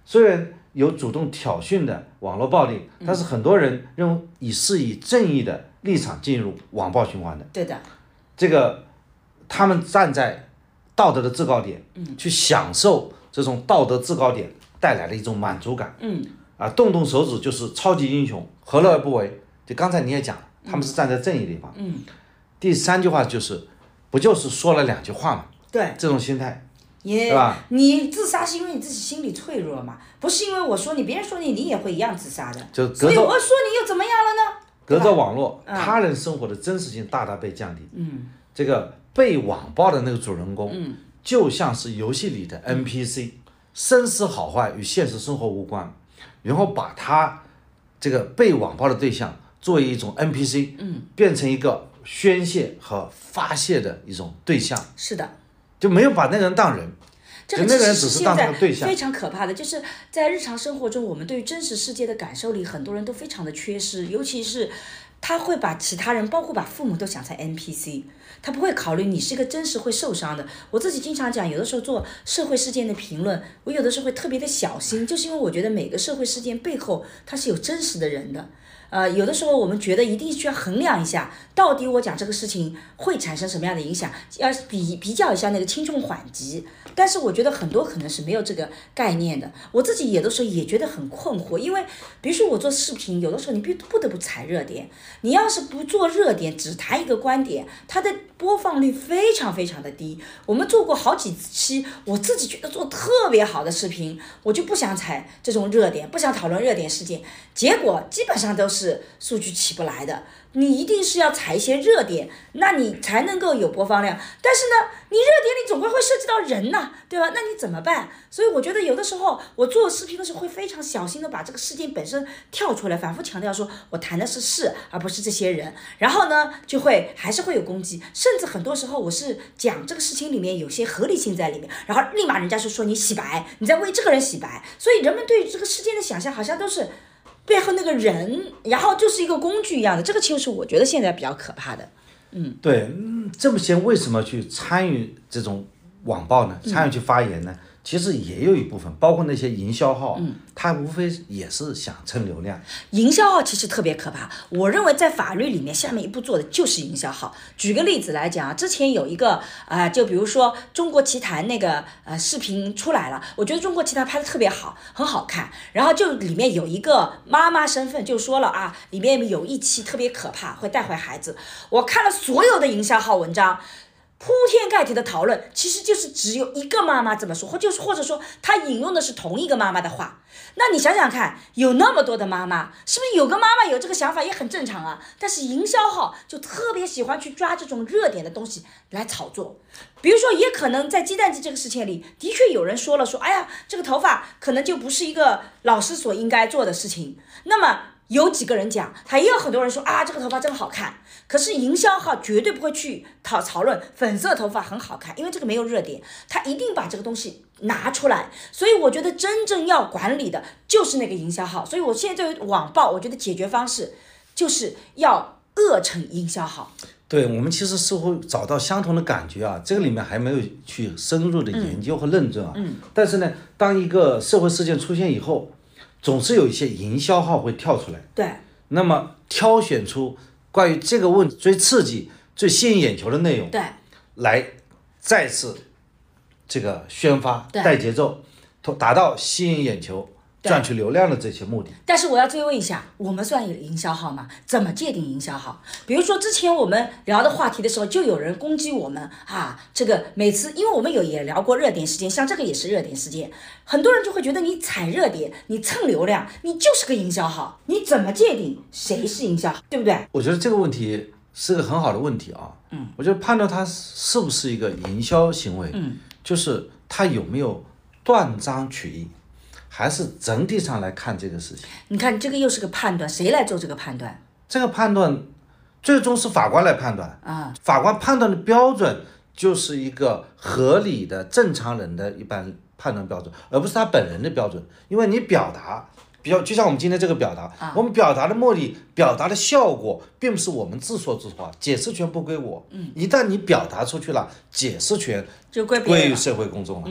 虽然有主动挑衅的网络暴力，但是很多人认为以是以正义的立场进入网暴循环的。 对的， 这个他们站在道德的制高点，嗯，去享受这种道德制高点带来的一种满足感， 嗯， 啊，动动手指就是超级英雄，何乐而不为？就刚才你也讲了，他们是站在正义的一方， 嗯。 第三句话就是，不就是说了两句话嘛？ 对， 这种心态。 也， 对吧？ 你自杀是因为你自己心理脆弱嘛，不是因为我说你，别人说你，你也会一样自杀的。 就所以我说你又怎么样了呢？ 隔着网络，嗯、他人生活的真实性大大被降低。 嗯， 这个被网暴的那个主人公，嗯，就像是游戏里的 N P C，、嗯、生死好坏与现实生活无关，然后把他这个被网暴的对象作为一种 N P C， 嗯，变成一个宣泄和发泄的一种对象。 是的。 就没有把那个人当人， 这个那个人只是当成对象。 非常可怕的，就是在日常生活中，我们对于真实世界的感受力，很多人都非常的缺失，尤其是他会把其他人，包括把父母都想成 N P C， 他不会考虑你是一个真实会受伤的。我自己经常讲，有的时候做社会事件的评论，我有的时候会特别的小心，就是因为我觉得每个社会事件背后它是有真实的人的。呃，有的时候我们觉得一定需要衡量一下，到底我讲这个事情会产生什么样的影响，要比比较一下那个轻重缓急。但是我觉得很多可能是没有这个概念的，我自己有的时候也觉得很困惑，因为比如说我做视频，有的时候你必不得不踩热点，你要是不做热点，只谈一个观点，它的播放率非常非常的低。我们做过好几期，我自己觉得做特别好的视频，我就不想踩这种热点，不想讨论热点事件，结果基本上都是是数据起不来的，你一定是要踩一些热点，那你才能够有播放量。但是呢，你热点你总归会涉及到人呐，对吧？那你怎么办？所以我觉得有的时候我做视频的时候会非常小心的把这个事件本身跳出来，反复强调说我谈的是事，而不是这些人。然后呢，就会还是会有攻击，甚至很多时候我是讲这个事情里面有些合理性在里面，然后立马人家就说你洗白，你在为这个人洗白。所以人们对这个事件的想象好像都是背后那个人，然后就是一个工具一样的，这个就是我觉得现在比较可怕的。嗯， 对，嗯，这么些为什么去参与这种网暴呢？参与去发言呢？嗯、其实也有一部分，包括那些营销号，嗯，他无非也是想蹭流量。 营销号其实特别可怕，我认为在法律里面下面一步做的就是营销号。举个例子来讲，之前有一个啊、呃，就比如说中国奇谭那个呃视频出来了，我觉得中国奇谭拍的特别好，很好看。然后就里面有一个妈妈身份就说了啊，里面有一期特别可怕，会带坏孩子。我看了所有的营销号文章，铺天盖地的讨论，其实就是只有一个妈妈这么说，或就是或者说他引用的是同一个妈妈的话。那你想想看，有那么多的妈妈，是不是有个妈妈有这个想法也很正常啊？但是营销号就特别喜欢去抓这种热点的东西来炒作。比如说，也可能在鸡蛋鸡这个事情里，的确有人说了说，哎呀，这个头发可能就不是一个老师所应该做的事情。那么有几个人讲，他也有很多人说啊，这个头发真好看。可是营销号绝对不会去讨讨论粉色头发很好看，因为这个没有热点，他一定把这个东西拿出来。所以我觉得真正要管理的就是那个营销号。所以我现在对于网暴，我觉得解决方式就是要扼成营销号。 对，我们其实是会找到相同的感觉啊，这个里面还没有去深入的研究和论证啊。嗯。但是呢，当一个社会事件出现以后，总是有一些营销号会跳出来。 对。 那么挑选出关于这个问题最刺激、最吸引眼球的内容， 对， 来再次这个宣发、带节奏，达到吸引眼球、赚取流量的这些目的。 但是我要追问一下，我们算有营销号吗？怎么界定营销号？比如说之前我们聊的话题的时候，就有人攻击我们啊，这个每次因为我们有也聊过热点事件，像这个也是热点事件，很多人就会觉得你踩热点，你蹭流量，你就是个营销号。你怎么界定谁是营销号，对不对？ 我觉得这个问题是个很好的问题啊。嗯，我觉得判断它是不是一个营销行为，嗯，就是它有没有断章取义。还是整体上来看这个事情， 你看这个又是个判断，谁来做这个判断？ 这个判断最终是法官来判断啊。法官判断的标准就是一个合理的正常人的一般判断标准，而不是他本人的标准。因为你表达比较，就像我们今天这个表达，啊、我们表达的目的、表达的效果，并不是我们自说自话，解释权不归我。嗯，一旦你表达出去了，解释权就归归于社会公众了。 嗯。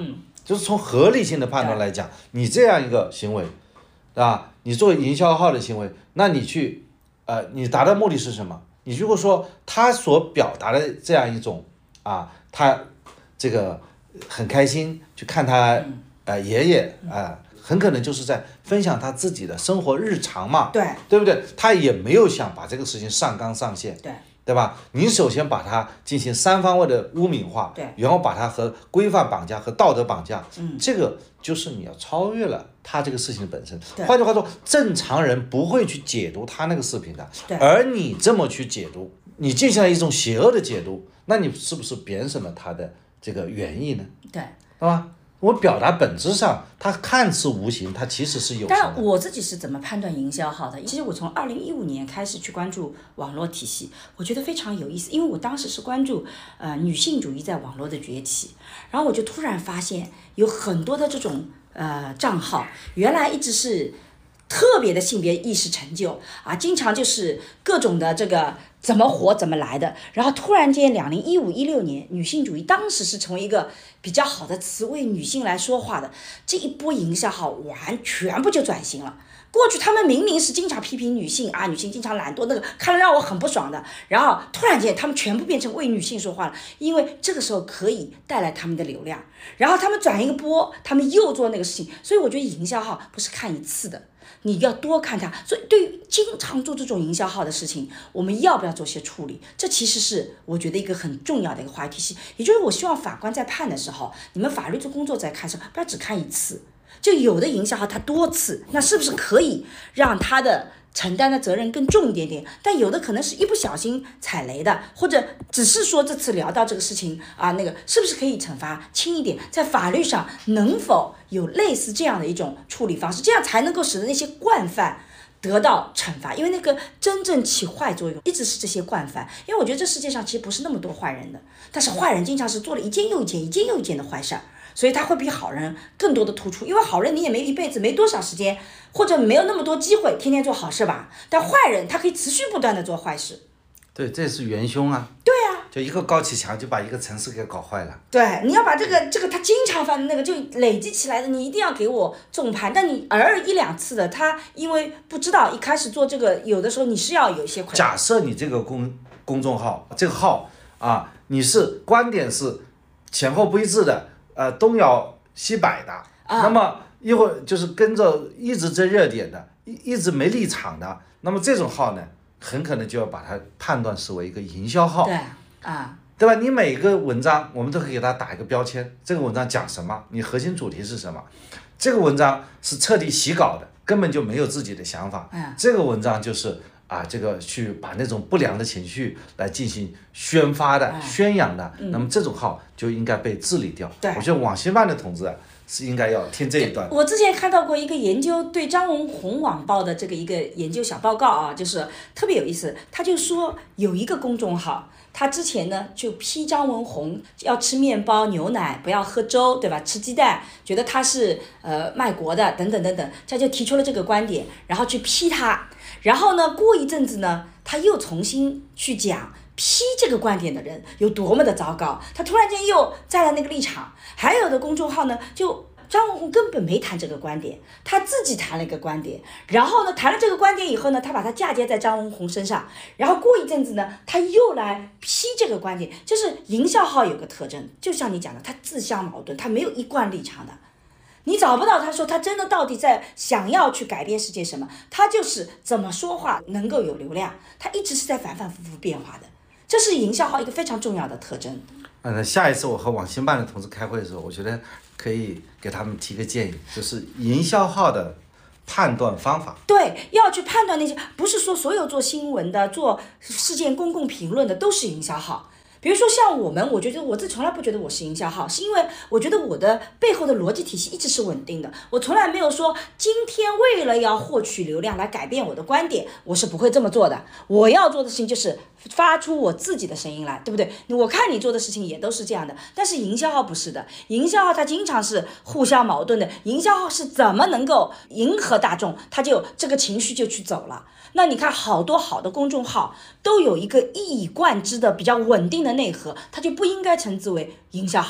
就是从合理性的判断来讲，你这样一个行为，对吧？你作为营销号的行为，那你去，呃，你达到目的是什么？你如果说他所表达的这样一种啊，他这个很开心去看他呃爷爷啊、呃，很可能就是在分享他自己的生活日常嘛， 对， 对不对？他也没有想把这个事情上纲上线， 对。 对吧？你首先把它进行三方位的污名化， 对， 然后把它和规范绑架和道德绑架，嗯，这个就是你要超越了他这个事情的本身。换句话说，正常人不会去解读他那个视频的，而你这么去解读，你进行了一种邪恶的解读，那你是不是贬损了他的这个原意呢？ 对， 对吧？我表达本质上，它看似无形，它其实是有形的。 但我自己是怎么判断营销号的？其实我从二零一五年开始去关注网络体系，我觉得非常有意思，因为我当时是关注呃女性主义在网络的崛起，然后我就突然发现有很多的这种呃账号，原来一直是特别的性别意识陈旧啊，经常就是各种的这个怎么火怎么来的，然后突然间两零一五一六年女性主义当时是成为一个比较好的词，为女性来说话的，这一波营销号完全部就转型了。过去他们明明是经常批评女性啊，女性经常懒惰，那个看了让我很不爽的，然后突然间他们全部变成为女性说话了，因为这个时候可以带来他们的流量，然后他们转一个波，他们又做那个事情，所以我觉得营销号不是看一次的，你要多看它。所以对于经常做这种营销号的事情，我们要不要做些处理，这其实是我觉得一个很重要的一个话题系。也就是我希望法官在判的时候，你们法律做工作在看的时候，不要只看一次，就有的营销号它多次，那是不是可以让他的承担的责任更重一点点？但有的可能是一不小心踩雷的，或者只是说这次聊到这个事情啊，那个是不是可以惩罚轻一点？在法律上能否有类似这样的一种处理方式，这样才能够使得那些惯犯得到惩罚？因为那个真正起坏作用一直是这些惯犯，因为我觉得这世界上其实不是那么多坏人的，但是坏人经常是做了一件又一件一件又一件的坏事儿，所以他会比好人更多的突出。因为好人你也没一辈子没多少时间，或者没有那么多机会天天做好事吧，但坏人他可以持续不断的做坏事。 对，这是元凶啊。 对啊， 就一个高启强就把一个城市给搞坏了。 对，你要把这个这个他经常犯的那个就累积起来的，你一定要给我重判。但你偶尔一两次的，他因为不知道一开始做这个，有的时候你是要有一些快。 假设你这个公公众号这个号啊，你是观点是前后不一致的，呃，东摇西摆的，啊、那么一会儿就是跟着一直争热点的，一一直没立场的，那么这种号呢，很可能就要把它判断视为一个营销号。 对啊， 对吧？你每个文章我们都可以给它打一个标签，这个文章讲什么，你核心主题是什么？这个文章是彻底洗稿的，根本就没有自己的想法。 嗯、 这个文章就是啊，这个去把那种不良的情绪来进行宣发的、嗯、宣扬的，嗯、那么这种号就应该被治理掉。 对， 我觉得网信办的同志啊，是应该要听这一段。 我之前看到过一个研究对张文宏网报的这个一个研究小报告啊，就是特别有意思。他就说有一个公众号，他之前呢就批张文宏要吃面包牛奶，不要喝粥，对吧？吃鸡蛋，觉得他是呃卖国的等等等等，他就提出了这个观点，然后去批他。然后呢，过一阵子呢，他又重新去讲批这个观点的人有多么的糟糕，他突然间又站了那个立场。还有的公众号呢，就张文宏根本没谈这个观点，他自己谈了一个观点，然后呢，谈了这个观点以后呢，他把它嫁接在张文宏身上，然后过一阵子呢，他又来批这个观点。就是营销号有个特征，就像你讲的，他自相矛盾，他没有一贯立场的。你找不到他说他真的到底在想要去改变世界什么，他就是怎么说话能够有流量，他一直是在反反复复变化的，这是营销号一个非常重要的特征。 嗯，下一次我和网信办的同志开会的时候，我觉得可以给他们提个建议，就是营销号的判断方法。 对，要去判断那些，不是说所有做新闻的、做事件公共评论的都是营销号。比如说像我们，我觉得我自从来不觉得我是营销号，是因为我觉得我的背后的逻辑体系一直是稳定的，我从来没有说今天为了要获取流量来改变我的观点，我是不会这么做的。我要做的事情就是发出我自己的声音来，对不对？我看你做的事情也都是这样的，但是营销号不是的，营销号它经常是互相矛盾的，营销号是怎么能够迎合大众，它就这个情绪就去走了。那你看好多好的公众号都有一个一以贯之的比较稳定的内核，它就不应该称之为营销号。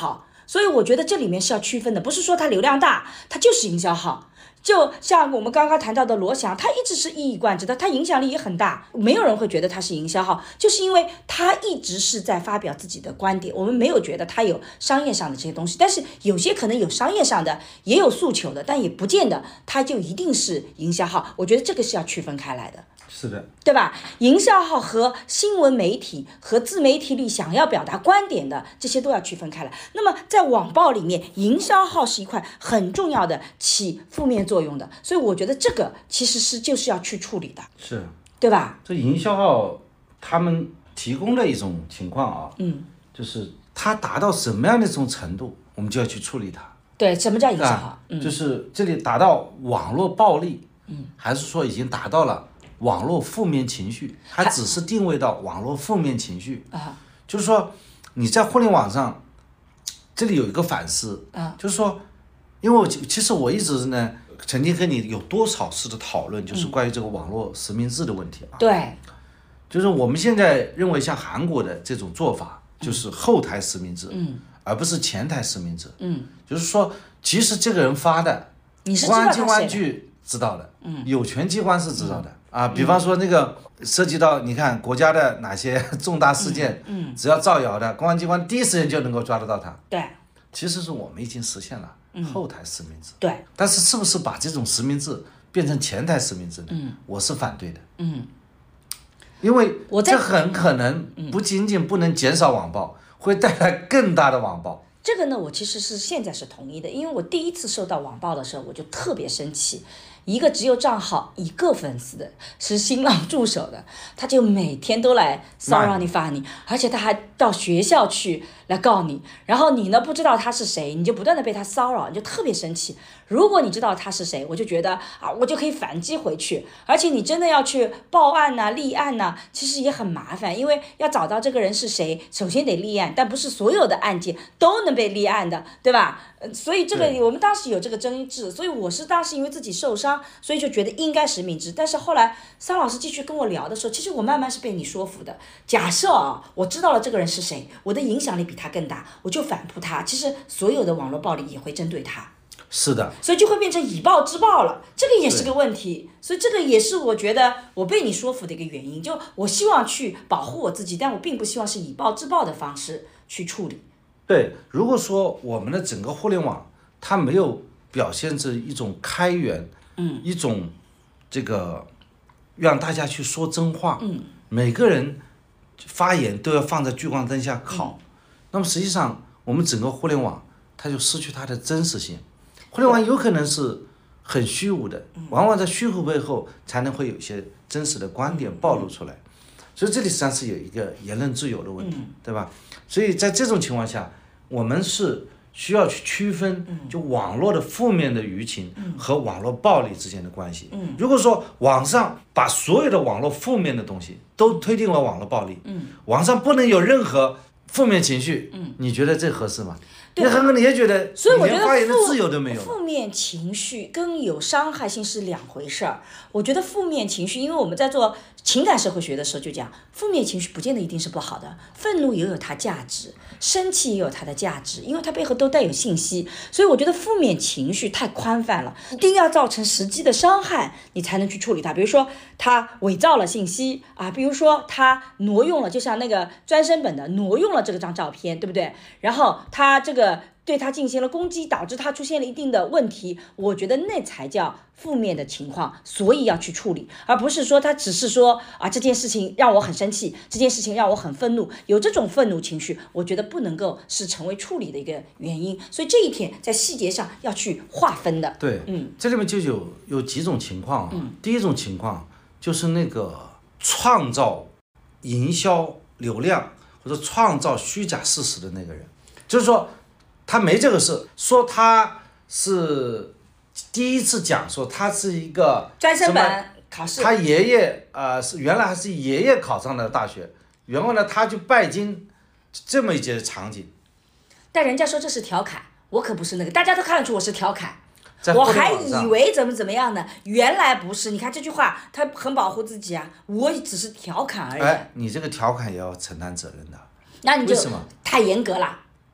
所以我觉得这里面是要区分的，不是说它流量大，它就是营销号。就像我们刚刚谈到的罗翔，他一直是一以贯之的，他影响力也很大，没有人会觉得他是营销号，就是因为他一直是在发表自己的观点，我们没有觉得他有商业上的这些东西，但是有些可能有商业上的，也有诉求的，但也不见得他就一定是营销号，我觉得这个是要区分开来的。 是的， 对吧？营销号和新闻媒体和自媒体里想要表达观点的这些都要区分开来。那么在网报里面，营销号是一块很重要的起负面作用的，所以我觉得这个其实是就是要去处理的， 是， 对吧？ 这营销号他们提供的一种情况啊， 嗯， 就是它达到什么样的一种程度，我们就要去处理它。 对，什么叫营销号？ 啊、嗯，就是这里达到网络暴力，嗯，还是说已经达到了网络负面情绪，还只是定位到网络负面情绪啊，就是说你在互联网上，这里有一个反思啊，就是说，因为我其实我一直呢，曾经跟你有多少次的讨论，就是关于这个网络实名制的问题啊。 嗯、对， 就是我们现在认为像韩国的这种做法，就是后台实名制，嗯，而不是前台实名制，嗯，就是说，其实这个人发的， 你是公安机关局知道的，嗯，有权机关是知道的。嗯啊，比方说那个涉及到你看国家的哪些重大事件，嗯，嗯只要造谣的，公安机关第一时间就能够抓得到他。 对， 其实是我们已经实现了后台实名制。 对， 但是是不是把这种实名制变成前台实名制呢？嗯，我是反对的。嗯，因为这很可能不仅仅不能减少网暴，会带来更大的网暴。 这个呢，我其实是现在是同意的，因为我第一次收到网暴的时候，我就特别生气。一个只有账号一个粉丝的，是新浪助手的，他就每天都来骚扰你发你，而且他还到学校去来告你，然后你呢不知道他是谁，你就不断的被他骚扰，你就特别生气。如果你知道他是谁，我就觉得啊，我就可以反击回去，而且你真的要去报案呐、啊、立案呐、啊，其实也很麻烦，因为要找到这个人是谁，首先得立案，但不是所有的案件都能被立案的，对吧？呃，所以这个我们当时有这个争执，所以我是当时因为自己受伤，所以就觉得应该实名制。但是后来桑老师继续跟我聊的时候，其实我慢慢是被你说服的。假设啊，我知道了这个人是谁，我的影响力比他更大，我就反扑他。其实所有的网络暴力也会针对他。 是的， 所以就会变成以暴制暴了，这个也是个问题。所以这个也是我觉得我被你说服的一个原因。就我希望去保护我自己，但我并不希望是以暴制暴的方式去处理。 对，如果说我们的整个互联网它没有表现着一种开源，嗯，一种这个让大家去说真话，嗯，每个人发言都要放在聚光灯下烤，嗯，那么实际上我们整个互联网它就失去它的真实性。互联网有可能是很虚无的，往往在虚无背后才能会有一些真实的观点暴露出来，所以这里实际上是有一个言论自由的问题，对吧？所以在这种情况下，我们是需要去区分就网络的负面的舆情和网络暴力之间的关系。如果说网上把所有的网络负面的东西都推定为网络暴力，网上不能有任何负面情绪，你觉得这合适吗？你很可能也觉得， 所以我觉得发言的自由都没有。 负面情绪跟有伤害性是两回事儿。我觉得负面情绪，因为我们在做情感社会学的时候就讲，负面情绪不见得一定是不好的，愤怒也有它价值，生气也有它的价值，因为它背后都带有信息。所以我觉得负面情绪太宽泛了，一定要造成实际的伤害，你才能去处理它。比如说他伪造了信息啊，比如说他挪用了，就像那个专升本的挪用了这个张照片，对不对？然后他这个对他进行了攻击，导致他出现了一定的问题，我觉得那才叫负面的情况，所以要去处理，而不是说他只是说啊这件事情让我很生气，这件事情让我很愤怒，有这种愤怒情绪，我觉得不能够是成为处理的一个原因，所以这一点在细节上要去划分的。 对，嗯，这里面就有有几种情况啊，嗯，第一种情况就是那个创造营销流量或者创造虚假事实的那个人，就是说他没这个事，说他是第一次讲说他是一个专升本考试， 他爷爷呃是原来还是爷爷考上的大学，然后呢他去拜金，这么一节场景。 但人家说这是调侃，我可不是那个，大家都看得出我是调侃。我还以为怎么怎么样呢，原来不是。你看这句话，他很保护自己啊，我只是调侃而已。 哎，你这个调侃也要承担责任的。 那你就太严格了。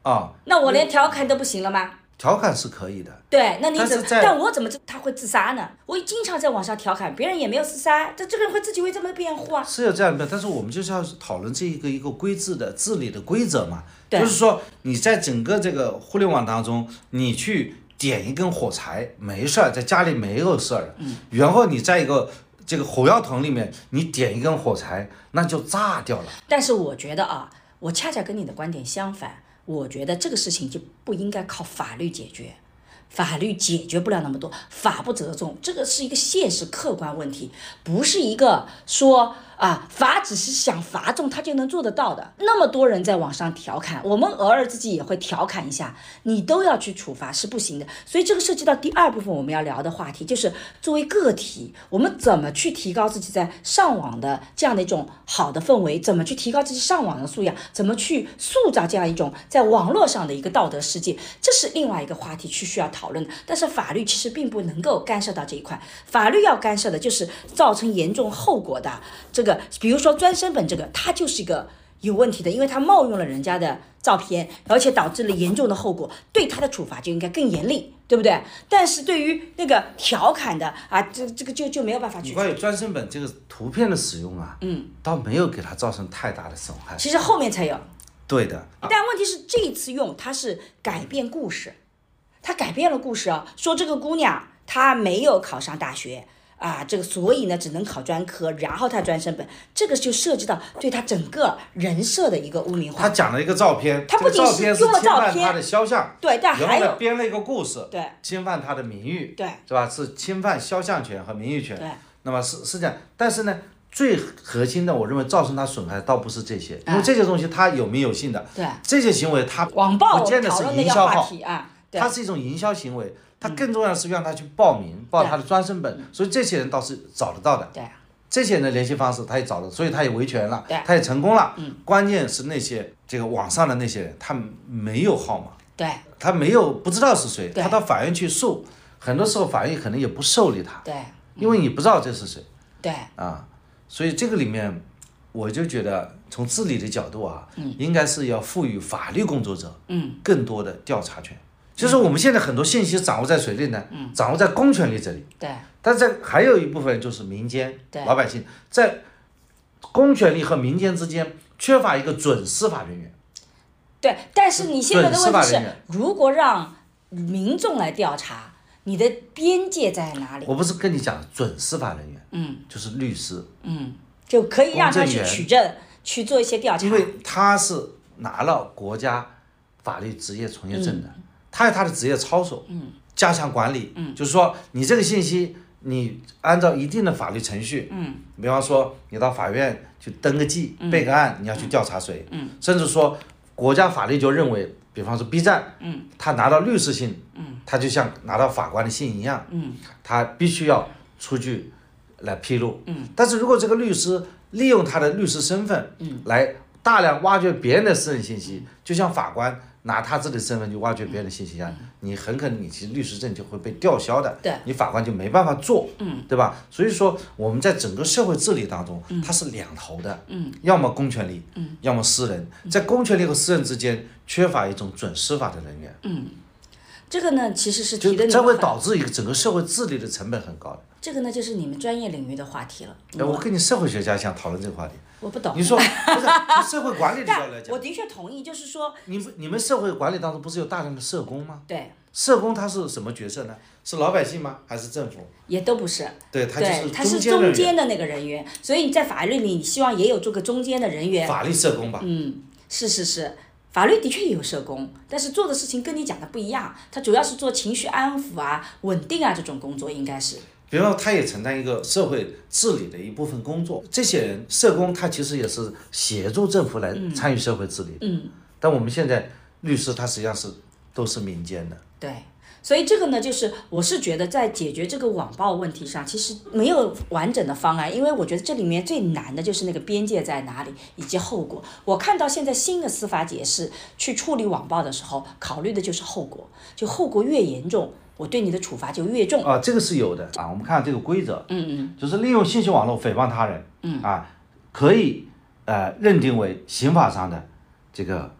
啊， 那我连调侃都不行了吗？ 调侃是可以的。 对，那你怎么？ 但, 但我怎么他会自杀呢？我经常在网上调侃，别人也没有自杀，这这个人会自己为这么辩护啊？ 是有这样的，但是我们就是要讨论这一个一个规制的治理的规则嘛。就是说你在整个这个互联网当中，你去点一根火柴没事儿，在家里没有事儿，嗯，然后你在一个这个火药桶里面，你点一根火柴，那就炸掉了。 但是我觉得啊，我恰恰跟你的观点相反，我觉得这个事情就不应该靠法律解决。法律解决不了那么多，法不责众，这个是一个现实客观问题，不是一个说啊法只是想罚重他就能做得到的。那么多人在网上调侃，我们偶尔自己也会调侃一下，你都要去处罚是不行的。所以这个涉及到第二部分我们要聊的话题，就是作为个体，我们怎么去提高自己在上网的这样的一种好的氛围，怎么去提高自己上网的素养，怎么去塑造这样一种在网络上的一个道德世界，这是另外一个话题去需要讨论的。但是法律其实并不能够干涉到这一块，法律要干涉的就是造成严重后果的这个，比如说专升本这个，它就是一个有问题的，因为它冒用了人家的照片，而且导致了严重的后果，对他的处罚就应该更严厉，对不对？但是对于那个调侃的啊，这这个就就没有办法去。 关于专升本这个图片的使用啊，嗯，倒没有给他造成太大的损害。 其实后面才有。 对的。 但问题是这一次用它是改变故事，他改变了故事啊，说这个姑娘她没有考上大学啊，这个所以呢只能考专科，然后她专升本，这个就涉及到对她整个人设的一个污名化。 他讲了一个照片， 他不仅是用了照片， 他的肖像， 对，但还有编了一个故事， 对， 侵犯他的名誉， 对， 是吧？是侵犯肖像权和名誉权， 对。 那么是是这样，但是呢，最核心的，我认为造成他损害倒不是这些，因为这些东西它有名有姓的， 对， 这些行为它网暴不见得是营销号， 啊， 它是一种营销行为。他更重要的是让他去报名，报他的专升本，所以这些人倒是找得到的。 对， 这些人的联系方式他也找到，所以他也维权了， 对， 他也成功了。 嗯， 关键是那些这个网上的那些人，他没有号码， 对， 他没有不知道是谁，他到法院去诉，很多时候法院可能也不受理他， 对， 因为你不知道这是谁。 对， 啊，所以这个里面，我就觉得从治理的角度啊，嗯，应该是要赋予法律工作者，嗯，更多的调查权。就是我们现在很多信息掌握在谁里呢？嗯，掌握在公权力这里。 对。 但是还有一部分就是民间老百姓，在公权力和民间之间缺乏一个准司法人员。 对，但是你现在的问题是，如果让民众来调查，你的边界在哪里？ 我不是跟你讲准司法人员，嗯，就是律师， 嗯，就可以让他去取证，去做一些调查。 因为他是拿了国家法律职业从业证的。嗯，他有他的职业操守，嗯，加强管理，嗯，就是说你这个信息，你按照一定的法律程序，嗯，比方说你到法院去登个记，嗯，备个案，你要去调查谁，嗯，甚至说国家法律就认为，比方说 B 站，嗯，他拿到律师信，嗯，他就像拿到法官的信一样，嗯，他必须要出具来披露，嗯，但是如果这个律师利用他的律师身份，嗯，来大量挖掘别人的私人信息，就像法官拿他自己的身份去挖掘别人的信息一样，嗯，你很可能你其实律师证就会被吊销的， 对， 你法官就没办法做，嗯，对吧？所以说我们在整个社会治理当中，嗯，它是两头的，嗯，要么公权力，嗯，要么私人，在公权力和私人之间缺乏一种准司法的人员， 嗯，这个呢其实是提的， 这会导致一个整个社会治理的成本很高的。 这个呢就是你们专业领域的话题了。 我, 我跟你社会学家想讨论这个话题。 我不懂。 你说不是从社会管理的角度来讲， 我的确同意，就是说， 你你们社会管理当中不是有大量的社工吗？ 对。 社工他是什么角色呢？是老百姓吗？还是政府？ 也都不是。 对，他就是他是中间的那个人员，所以你在法律里，你希望也有这个中间的人员。 法律社工吧。 嗯，是是是。法律的确也有社工，但是做的事情跟你讲的不一样，他主要是做情绪安抚啊、稳定啊这种工作，应该是。 比如说，他也承担一个社会治理的一部分工作。这些人，社工他其实也是协助政府来参与社会治理。嗯。但我们现在律师他实际上是都是民间的。 对。所以这个呢，就是我是觉得在解决这个网暴问题上，其实没有完整的方案，因为我觉得这里面最难的就是那个边界在哪里以及后果。我看到现在新的司法解释去处理网暴的时候，考虑的就是后果，就后果越严重，我对你的处罚就越重。 啊，这个是有的啊。我们看这个规则，嗯嗯，就是利用信息网络诽谤他人，嗯啊，可以呃认定为刑法上的这个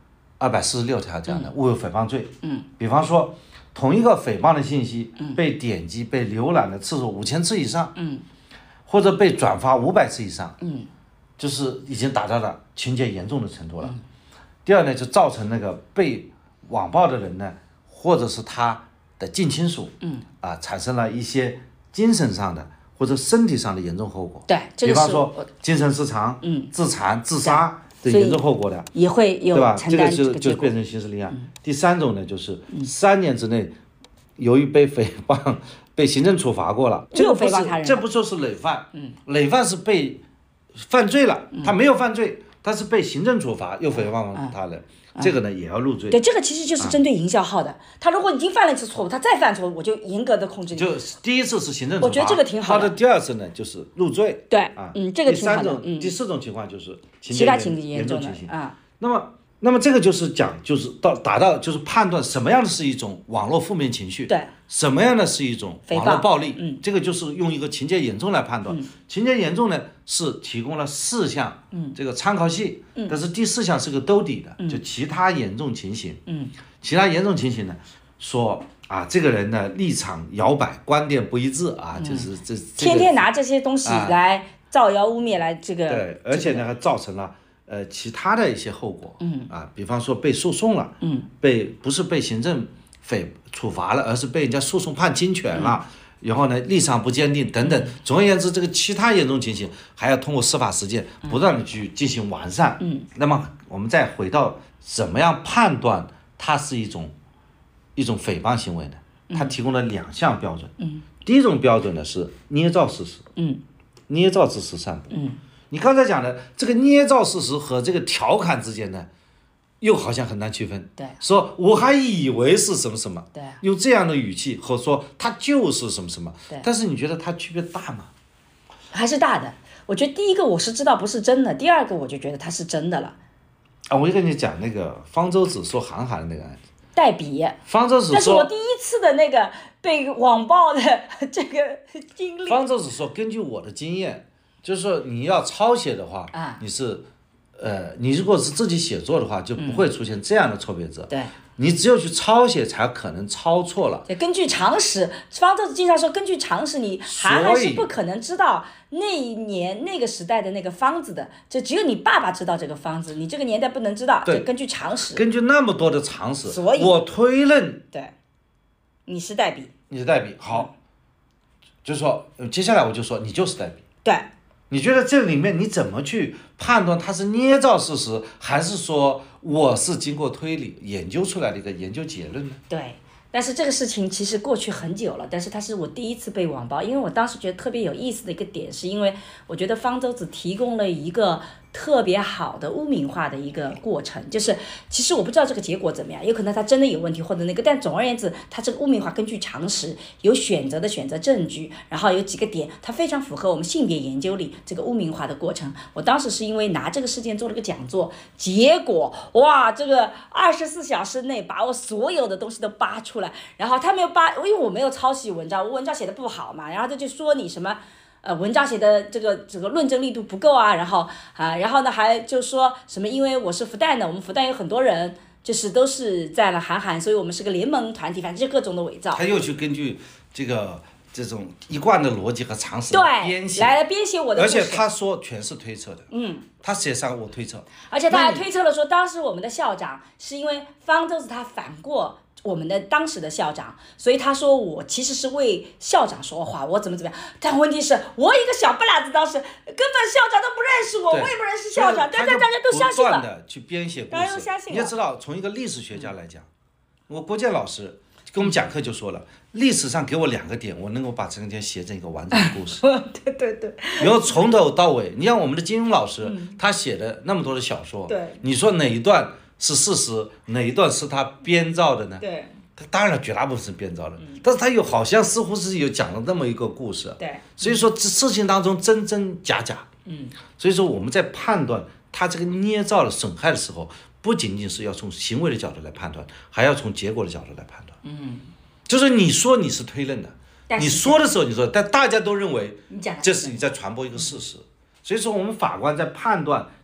二百四十六条讲的误有诽谤罪。嗯，比方说同一个诽谤的信息被点击、被浏览的次数五千次以上，嗯，或者被转发五百次以上，嗯，就是已经达到了情节严重的程度了。嗯、第二呢，就造成那个被网暴的人呢，或者是他的近亲属，嗯，啊，产生了一些精神上的或者身体上的严重后果。 对，这个、 比方说精神失常、嗯，自残、自杀。对严重后果的也会有承担这个结果， 对吧？这个就就变成刑事立案。嗯、第三种呢，就是三年之内，由于被诽谤被行政处罚过了，这个不是这不说是累犯，嗯，累犯是被犯罪了，他没有犯罪，他是被行政处罚又诽谤他人。这个呢也要入罪。 对，这个其实就是针对营销号的。啊、他如果已经犯了一次错误，他再犯错误，我就严格的控制你。 就第一次是行政处罚， 我觉得这个挺好的。 他的第二次呢就是入罪。 对， 啊， 嗯，这个挺好的。 第三种、 嗯、 第四种情况就是其他情节严重情形啊。 那么，那么这个就是讲，就是到达到就是判断什么样的是一种网络负面情绪， 对， 什么样的是一种网络暴力， 嗯， 这个就是用一个情节严重来判断。嗯、情节严重呢是提供了四项，嗯，这个参考系，嗯，但是第四项是个兜底的，嗯、就其他严重情形，嗯，其他严重情形呢说啊，这个人呢立场摇摆，观点不一致啊，嗯、就是这、这个、 天天拿这些东西来造谣污蔑来这个， 对，而且呢还造成了。呃，其他的一些后果，嗯啊，比方说被诉讼了，嗯，被不是被行政诽处罚了，而是被人家诉讼判侵权了，嗯、然后呢立场不坚定等等。总而言之，这个其他严重情形还要通过司法实践不断的去进行完善。嗯，那么我们再回到怎么样判断它是一种一种诽谤行为呢？它提供了两项标准。嗯，第一种标准呢是捏造事实，嗯，捏造事实散布，嗯。你刚才讲的这个捏造事实和这个调侃之间呢，又好像很难区分。 对， 说我还以为是什么什么， 对， 用这样的语气和说他就是什么什么， 对。 但是你觉得它区别大吗？ 还是大的。我觉得第一个我是知道不是真的，第二个我就觉得它是真的了。 啊，我就跟你讲那个方舟子说韩寒的那个案子。 代笔。 方舟子说。 这是我第一次的那个被网暴的这个经历。 方舟子说，根据我的经验。就是说，你要抄写的话， 啊、 你是，呃，你如果是自己写作的话，就不会出现这样的错别字。 嗯、对， 你只有去抄写，才可能抄错了。 对，根据常识，方舟子经常说，根据常识，你韩寒是不可能知道那一年那个时代的那个方子的，就只有你爸爸知道这个方子，你这个年代不能知道。 对， 根据常识。 根据那么多的常识， 所以我推论。 对，你是代笔。 你是代笔，好，就是说，接下来我就说，你就是代笔。 对。 你觉得这里面你怎么去判断它是捏造事实，还是说我是经过推理研究出来的一个研究结论呢？ 对，但是这个事情其实过去很久了，但是它是我第一次被网暴，因为我当时觉得特别有意思的一个点，是因为我觉得方舟子提供了一个特别好的污名化的一个过程，就是其实我不知道这个结果怎么样，有可能他真的有问题或者那个，但总而言之，他这个污名化根据常识有选择的选择证据，然后有几个点，它非常符合我们性别研究里这个污名化的过程。我当时是因为拿这个事件做了个讲座，结果哇，这个二十四小时内把我所有的东西都扒出来，然后他没有扒，因为我没有抄袭文章，我文章写的不好嘛，然后他就说你什么。呃，文章写的这个这个论证力度不够啊，然后啊，然后呢还就说什么，因为我是复旦的，我们复旦有很多人，就是都是在了韩寒，所以我们是个联盟团体，反正就各种的伪造。 他又去根据这个这种一贯的逻辑和常识编写， 来编写我的故事。 而且他说全是推测的， 嗯， 他写上我推测， 而且他还推测了说，当时我们的校长是因为方舟子他反过。我们的当时的校长，所以他说我其实是为校长说话，我怎么怎么样。但问题是我一个小不拉子，当时根本校长都不认识我，我也不认识校长，但大家都相信了。 不断的去编写故事， 大家都相信了。 你也知道，从一个历史学家来讲，我郭健老师跟我们讲课就说了，历史上给我两个点，我能够把这个点写成一个完整的故事。 对对对。 然后从头到尾，你像我们的金庸老师，嗯、他写的那么多的小说， 对， 你说哪一段是事实，哪一段是他编造的呢？ 对。 他当然了，绝大部分是编造的，嗯、但是他有好像似乎是有讲了那么一个故事， 对， 所以说这事情当中真真假假， 嗯， 所以说我们在判断他这个捏造的损害的时候，不仅仅是要从行为的角度来判断，还要从结果的角度来判断， 嗯， 就是你说你是推论的，你说的时候你说，但大家都认为这是你在传播一个事实，嗯、所以说我们法官在判断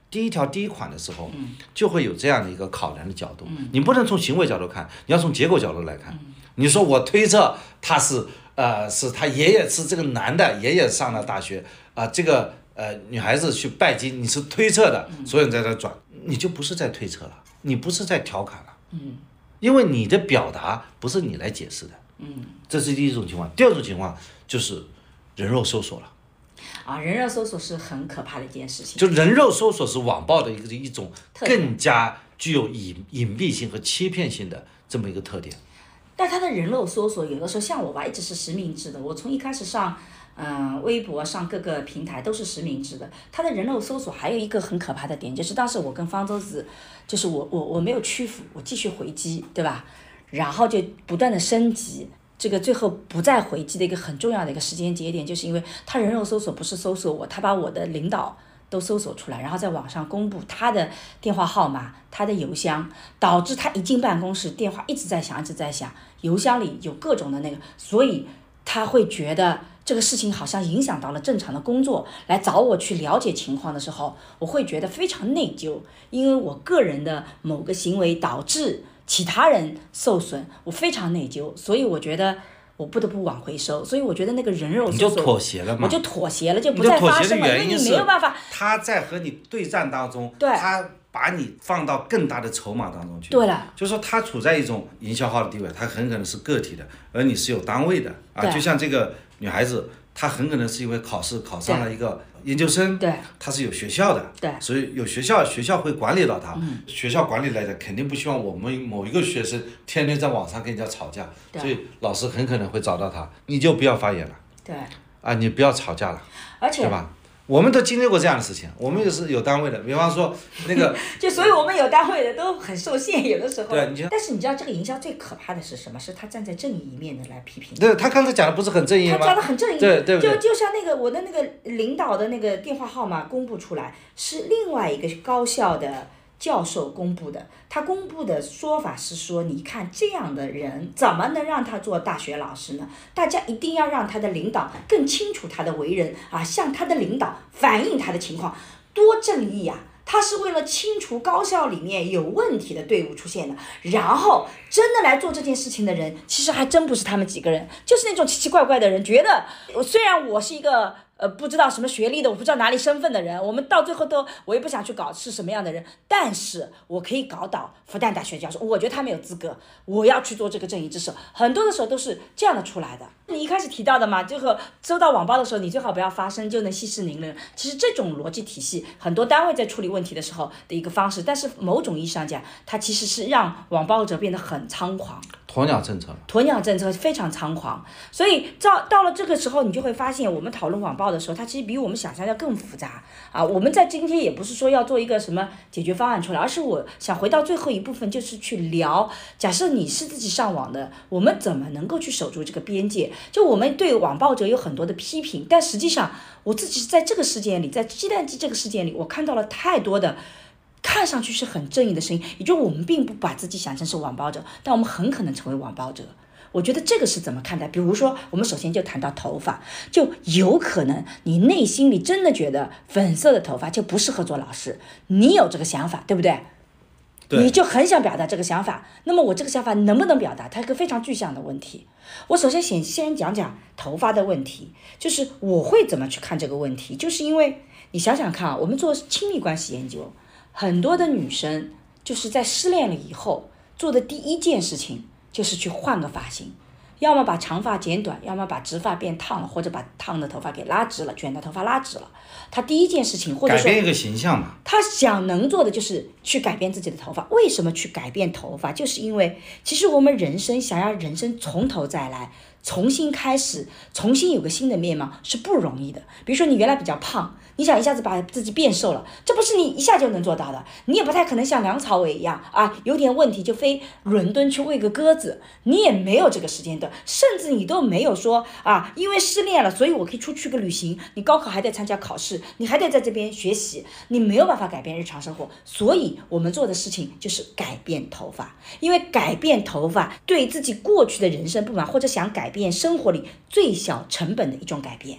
第一条第一款的时候，嗯、就会有这样的一个考量的角度。嗯、你不能从行为角度看，你要从结构角度来看。嗯、你说我推测他是呃是他爷爷是这个男的爷爷上了大学啊、呃，这个呃女孩子去拜金，你是推测的，嗯、所以你在这转，你就不是在推测了，你不是在调侃了。嗯，因为你的表达不是你来解释的。嗯，这是第一种情况。第二种情况就是人肉搜索了。 啊，人肉搜索是很可怕的一件事情。 就人肉搜索是网暴的一个一种更加具有隐隐蔽性和欺骗性的这么一个特点。 但它的人肉搜索有的时候像我吧，一直是实名制的。我从一开始上，嗯、呃，微博上各个平台都是实名制的。它的人肉搜索还有一个很可怕的点，就是当时我跟方舟子，就是我我我没有屈服，我继续回击，对吧？然后就不断的升级。这个最后不再回击的一个很重要的一个时间节点，就是因为他人肉搜索不是搜索我，他把我的领导都搜索出来，然后在网上公布他的电话号码、他的邮箱，导致他一进办公室电话一直在响，一直在响，邮箱里有各种的那个，所以他会觉得这个事情好像影响到了正常的工作，来找我去了解情况的时候，我会觉得非常内疚，因为我个人的某个行为导致其他人受损，我非常内疚，所以我觉得我不得不往回收，所以我觉得那个人肉搜索， 你就妥协了嘛， 我就妥协了，就不再发生了，因为你没有办法。 他在和你对战当中， 对， 他把你放到更大的筹码当中去。 对了， 就是说他处在一种营销号的地位，他很可能是个体的，而你是有单位的啊。就像这个女孩子，她很可能是因为考试考上了一个研究生， 对， 他是有学校的， 对， 所以有学校，学校会管理到他。嗯、学校管理来讲，肯定不希望我们某一个学生天天在网上跟人家吵架，所以老师很可能会找到他，你就不要发言了， 对， 啊，你不要吵架了， 而且， 对吧？我们都经历过这样的事情，我们也是有单位的，比方说那个， 就所以我们有单位的都很受限，有的时候。 对，你但是你知道这个营销最可怕的是什么？是他站在正义一面的来批评。 对，他刚才讲的不是很正义吗？ 他讲的很正义， 对对就就像那个我的那个领导的那个电话号码公布出来，是另外一个高校的教授公布的，他公布的说法是说，你看这样的人怎么能让他做大学老师呢？大家一定要让他的领导更清楚他的为人啊，向他的领导反映他的情况，多正义啊！他是为了清除高校里面有问题的队伍出现的，然后真的来做这件事情的人，其实还真不是他们几个人，就是那种奇奇怪怪的人，觉得虽然我是一个呃，不知道什么学历的，我不知道哪里身份的人，我们到最后都，我也不想去搞是什么样的人，但是我可以搞倒复旦大学教授，我觉得他没有资格，我要去做这个正义之手，很多的时候都是这样的出来的。你一开始提到的嘛，这个收到网暴的时候，你最好不要发声，就能息事宁人。其实这种逻辑体系，很多单位在处理问题的时候的一个方式，但是某种意义上讲，它其实是让网暴者变得很猖狂。 鸵鸟政策， 鸵鸟政策非常猖狂，所以到到了这个时候，你就会发现，我们讨论网暴的时候，它其实比我们想象要更复杂啊。我们在今天也不是说要做一个什么解决方案出来，而是我想回到最后一部分，就是去聊，假设你是自己上网的，我们怎么能够去守住这个边界？就我们对网暴者有很多的批评，但实际上我自己在这个事件里，在鸡蛋机这个事件里，我看到了太多的看上去是很正义的声音，也就是我们并不把自己想成是网暴者，但我们很可能成为网暴者。我觉得这个是怎么看待？比如说，我们首先就谈到头发，就有可能你内心里真的觉得粉色的头发就不适合做老师，你有这个想法，对不对？ 对， 你就很想表达这个想法，那么我这个想法能不能表达？它是个非常具象的问题。我首先先先讲讲头发的问题，就是我会怎么去看这个问题，就是因为你想想看啊，我们做亲密关系研究，很多的女生就是在失恋了以后做的第一件事情就是去换个发型，要么把长发剪短，要么把直发变烫了，或者把烫的头发给拉直了，卷的头发拉直了。他第一件事情，或者说改变一个形象嘛， 他想能做的就是去改变自己的头发。为什么去改变头发？就是因为其实我们人生想要人生从头再来，重新开始，重新有个新的面貌是不容易的。比如说你原来比较胖，你想一下子把自己变瘦了，这不是你一下就能做到的。你也不太可能像梁朝伟一样啊，有点问题就飞伦敦去喂个鸽子，你也没有这个时间段，甚至你都没有说啊，因为失恋了，所以我可以出去个旅行。你高考还得参加考试，你还得在这边学习，你没有办法改变日常生活。所以我们做的事情就是改变头发，因为改变头发对自己过去的人生不满，或者想改变生活里最小成本的一种改变。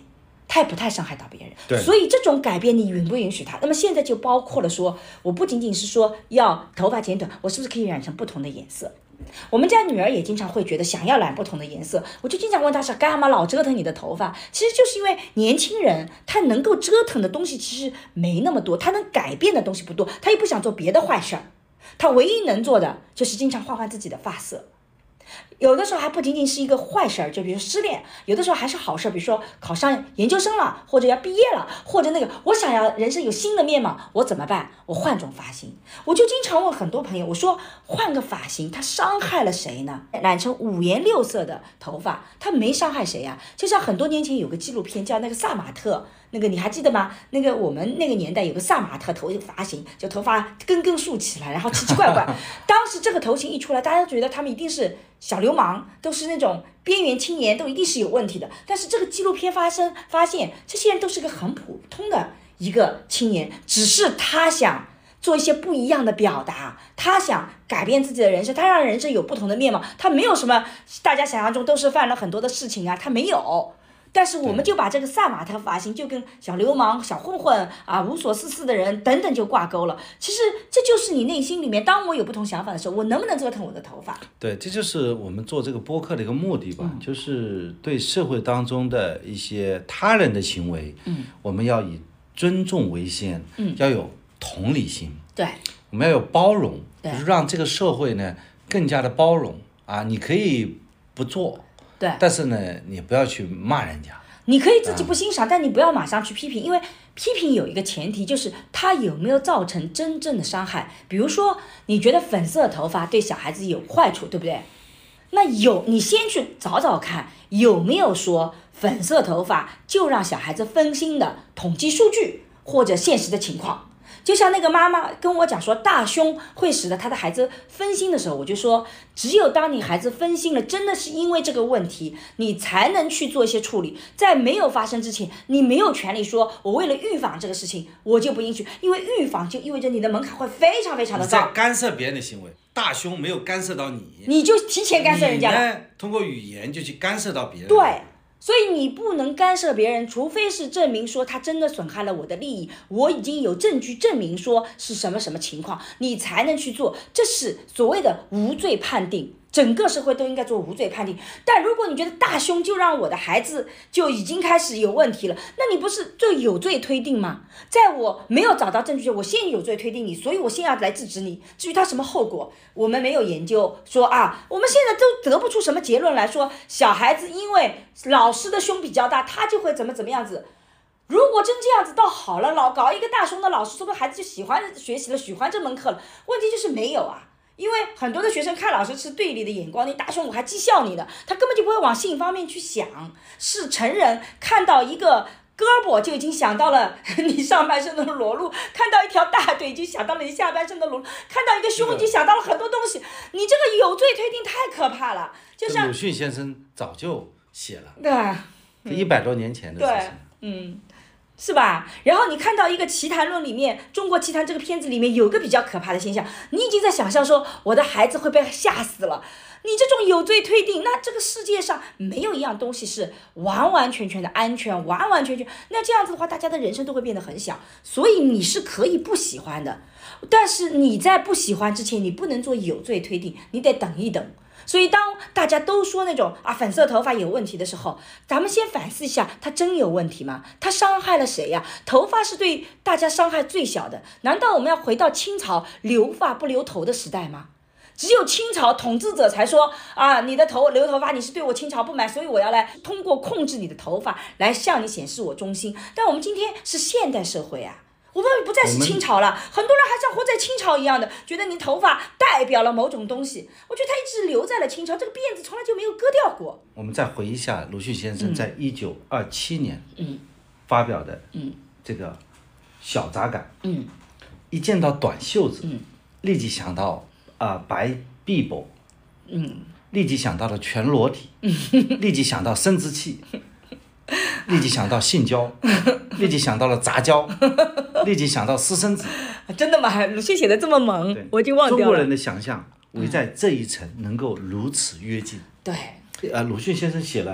他也不太伤害到别人。 对， 所以这种改变你允不允许他？那么现在就包括了说，我不仅仅是说要头发剪短，我是不是可以染成不同的颜色？我们家女儿也经常会觉得想要染不同的颜色，我就经常问她是干嘛老折腾你的头发？其实就是因为年轻人他能够折腾的东西其实没那么多，他能改变的东西不多，他又不想做别的坏事儿，他唯一能做的就是经常换换自己的发色。有的时候还不仅仅是一个坏事儿，就比如失恋，有的时候还是好事儿，比如说考上研究生了，或者要毕业了，或者那个我想要人生有新的面貌，我怎么办？我换种发型。我就经常问很多朋友，我说换个发型，它伤害了谁呢？染成五颜六色的头发，它没伤害谁呀、啊？就像很多年前有个纪录片叫那个萨马特，那个你还记得吗？那个我们那个年代有个萨马特头发型，就头发根根竖起来，然后奇奇怪怪。当时这个头型一出来，大家都觉得他们一定是小流氓，都是那种边缘青年，都一定是有问题的。但是这个纪录片发生发现，这些人都是个很普通的一个青年，只是他想做一些不一样的表达，他想改变自己的人生，他让人生有不同的面貌。他没有什么大家想象中都是犯了很多的事情啊，他没有。但是我们就把这个萨马特发型就跟小流氓、小混混啊、无所事事的人等等就挂钩了。其实这就是你内心里面，当我有不同想法的时候，我能不能折腾我的头发？ 对，这就是我们做这个播客的一个目的吧，嗯、就是对社会当中的一些他人的行为，嗯，我们要以尊重为先，嗯，要有同理心， 对， 我们要有包容，就是让这个社会呢更加的包容啊，你可以不做。 对， 但是呢，你不要去骂人家。 你可以自己不欣赏，啊、但你不要马上去批评，因为批评有一个前提，就是它有没有造成真正的伤害。比如说，你觉得粉色头发对小孩子有坏处，对不对？那有，你先去找找看，有没有说粉色头发就让小孩子分心的统计数据或者现实的情况。就像那个妈妈跟我讲说大胸会使得她的孩子分心的时候，我就说只有当你孩子分心了，真的是因为这个问题，你才能去做一些处理。在没有发生之前，你没有权利说我为了预防这个事情我就不允许，因为预防就意味着你的门槛会非常非常的高。 你在干涉别人的行为，大胸没有干涉到你， 你就提前干涉人家了。 你呢，通过语言就去干涉到别人。 对，所以你不能干涉别人，除非是证明说他真的损害了我的利益，我已经有证据证明说是什么什么情况，你才能去做。这是所谓的无罪判定，整个社会都应该做无罪判定。但如果你觉得大胸就让我的孩子就已经开始有问题了，那你不是就有罪推定吗？在我没有找到证据，我先有罪推定你，所以我先要来制止你。至于他什么后果，我们没有研究说啊，我们现在都得不出什么结论来说，小孩子因为老师的胸比较大，他就会怎么怎么样子。如果真这样子倒好了，老搞一个大胸的老师，说不定孩子就喜欢学习了，喜欢这门课了。问题就是没有啊。因为很多的学生看老师是对立的眼光，你大胸我还讥笑你的，他根本就不会往性方面去想。是成人看到一个胳膊就已经想到了你上半身的裸露，看到一条大腿就想到了你下半身的裸露，看到一个胸已经想到了很多东西。你这个有罪推定太可怕了。就像鲁迅先生早就写了， 对， 一百多年前的事情。 对，嗯。是吧？然后你看到一个奇谈论里面，中国奇谈这个片子里面有个比较可怕的现象，你已经在想象说我的孩子会被吓死了。你这种有罪推定，那这个世界上没有一样东西是完完全全的安全，完完全全。那这样子的话，大家的人生都会变得很小。所以你是可以不喜欢的，但是你在不喜欢之前，你不能做有罪推定，你得等一等。所以当大家都说那种啊粉色头发有问题的时候，咱们先反思一下，它真有问题吗？它伤害了谁呀？头发是对大家伤害最小的，难道我们要回到清朝留发不留头的时代吗？只有清朝统治者才说啊，你的头留头发，你是对我清朝不满，所以我要来通过控制你的头发来向你显示我忠心。但我们今天是现代社会啊，我们不再是清朝了，很多人还像活在清朝一样的，觉得你头发代表了某种东西。我觉得他一直留在了清朝，这个辫子从来就没有割掉过。 我们再回忆一下鲁迅先生在一九二七年发表的这个小杂感，嗯，一见到短袖子，嗯，立即想到啊、呃、白臂膊，嗯，立即想到了全裸体，嗯，立即想到生殖器。立即想到性交，立即想到了杂交，立即想到私生子。 真的吗？鲁迅写的这么猛，我就忘掉了。 中国人的想象围在这一层能够如此约近。 对， 呃，鲁迅先生写了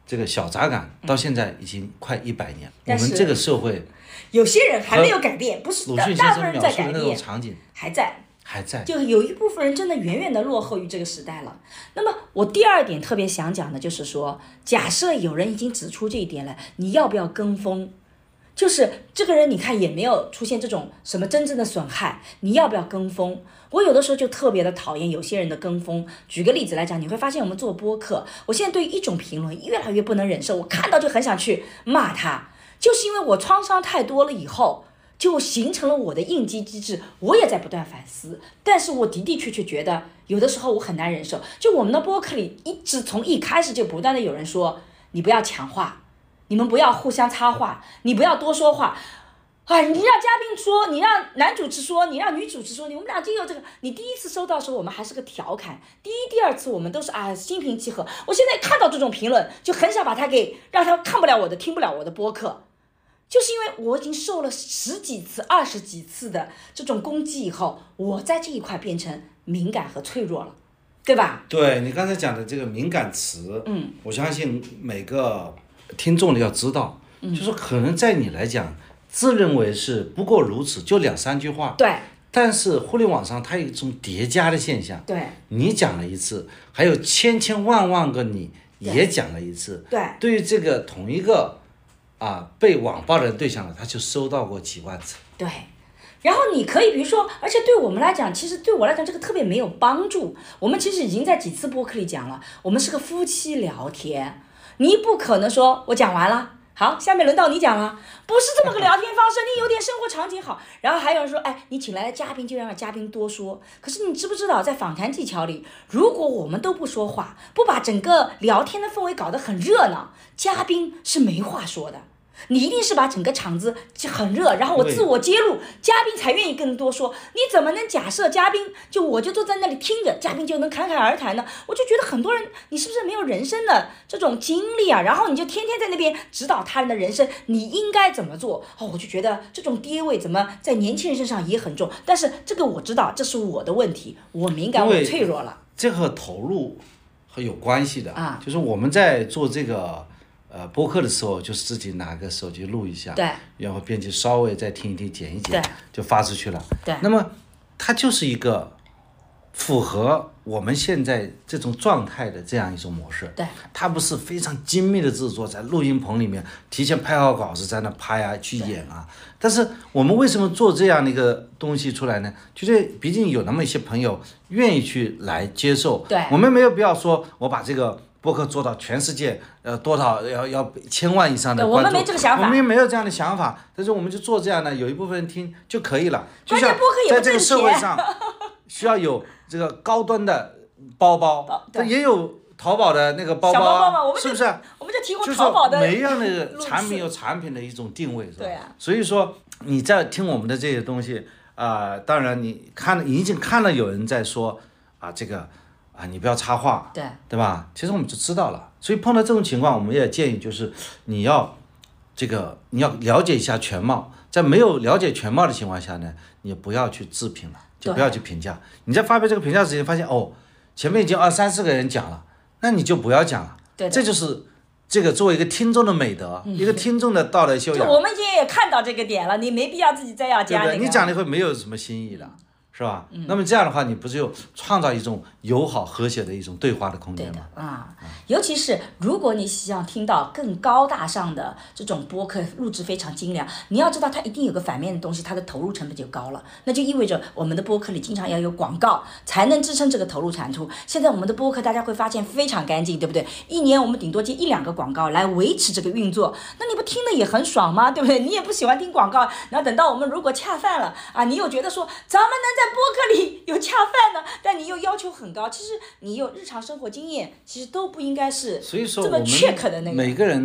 这个小杂感到现在已经快一百年，我们这个社会有些人还没有改变，不是鲁迅先生描述的那种场景还在。 还在， 就有一部分人真的远远的落后于这个时代了。那么我第二点特别想讲的就是说，假设有人已经指出这一点了，你要不要跟风？就是这个人你看也没有出现这种什么真正的损害，你要不要跟风？我有的时候就特别的讨厌有些人的跟风。举个例子来讲，你会发现我们做播客，我现在对于一种评论越来越不能忍受，我看到就很想去骂他，就是因为我创伤太多了以后，就形成了我的应激机制，我也在不断反思，但是我的的确确觉得有的时候我很难忍受。就我们的播客里一直从一开始就不断的有人说，你不要强化，你们不要互相插话，你不要多说话啊！你让嘉宾说，你让男主持说，你让女主持说，你们俩就有这个。你第一次收到的时候，我们还是个调侃；第一、第二次我们都是啊心平气和。我现在看到这种评论，就很想把它给让他看不了我的，听不了我的播客。就是因为我已经受了十几次、二十几次的这种攻击以后，我在这一块变成敏感和脆弱了，对吧？ 对，你刚才讲的这个敏感词，嗯，我相信每个听众的要知道，嗯，就是可能在你来讲，自认为是不过如此，就两三句话， 对。 但是互联网上它有一种叠加的现象， 对， 你讲了一次，还有千千万万个你也讲了一次， 对， 对于这个同一个。啊，被网暴的对象了，他就收到过几万次。 对，然后你可以比如说，而且对我们来讲，其实对我来讲这个特别没有帮助。我们其实已经在几次播客里讲了，我们是个夫妻聊天，你不可能说我讲完了，好，下面轮到你讲了，不是这么个聊天方式。你有点生活场景好，然后还有人说，哎，你请来的嘉宾就让嘉宾多说。可是你知不知道，在访谈技巧里，如果我们都不说话，不把整个聊天的氛围搞得很热闹，嘉宾是没话说的。你一定是把整个场子很热，然后我自我揭露，嘉宾才愿意更多说。你怎么能假设嘉宾就我就坐在那里听着，嘉宾就能侃侃而谈呢？我就觉得很多人，你是不是没有人生的这种经历啊？然后你就天天在那边指导他人的人生，你应该怎么做？哦，我就觉得这种爹味怎么在年轻人身上也很重。但是这个我知道，这是我的问题，我敏感，我脆弱了。 这和投入很有关系的啊， 就是我们在做这个。呃，播客的时候就是自己拿个手机录一下， 对， 然后编辑稍微再听一听，剪一剪， 对， 就发出去了。 对， 那么它就是一个符合我们现在这种状态的这样一种模式。 对， 它不是非常精密的制作，在录音棚里面提前拍好稿子，在那拍啊，去演啊。但是我们为什么做这样的一个东西出来呢？就是毕竟有那么一些朋友愿意去来接受。 对， 我们没有必要说我把这个。播客做到全世界，呃，多少要要千万以上的关注， 我们没这个想法， 我们也没有这样的想法，但是我们就做这样的，有一部分人听就可以了。就像在这个社会上，需要有这个高端的包包，也有淘宝的那个包包啊，是不是？ 我们就提供淘宝的， 就是每样的产品有产品的一种定位，是吧？ 对啊。 所以说你在听我们的这些东西啊、呃，当然你看已经看了有人在说啊这个。啊，你不要插话， 对对吧？其实我们就知道了，所以碰到这种情况，我们也建议就是你要这个你要了解一下全貌，在没有了解全貌的情况下呢，你不要去自评了，就不要去评价。你在发表这个评价之前，发现哦，前面已经二三四个人讲了，那你就不要讲了。 对， 这就是这个作为一个听众的美德，嗯、一个听众的道德修养。 我们已经也看到这个点了，你没必要自己再要加那个。 对不对？你讲的会没有什么新意的。是吧、嗯？那么这样的话，你不是又创造一种友好和谐的一种对话的空间吗？ 啊、嗯，尤其是如果你想听到更高大上的这种播客，录制非常精良，你要知道它一定有个反面的东西，它的投入成本就高了，那就意味着我们的播客里经常要有广告才能支撑这个投入产出。现在我们的播客大家会发现非常干净，对不对？一年我们顶多接一两个广告来维持这个运作，那你不听的也很爽吗？对不对？你也不喜欢听广告，然后等到我们如果恰饭了啊，你又觉得说咱们能在播客里有恰饭呢，但你又要求很高，其实你有日常生活经验，其实都不应该是这么 check 的那个。 每个人呢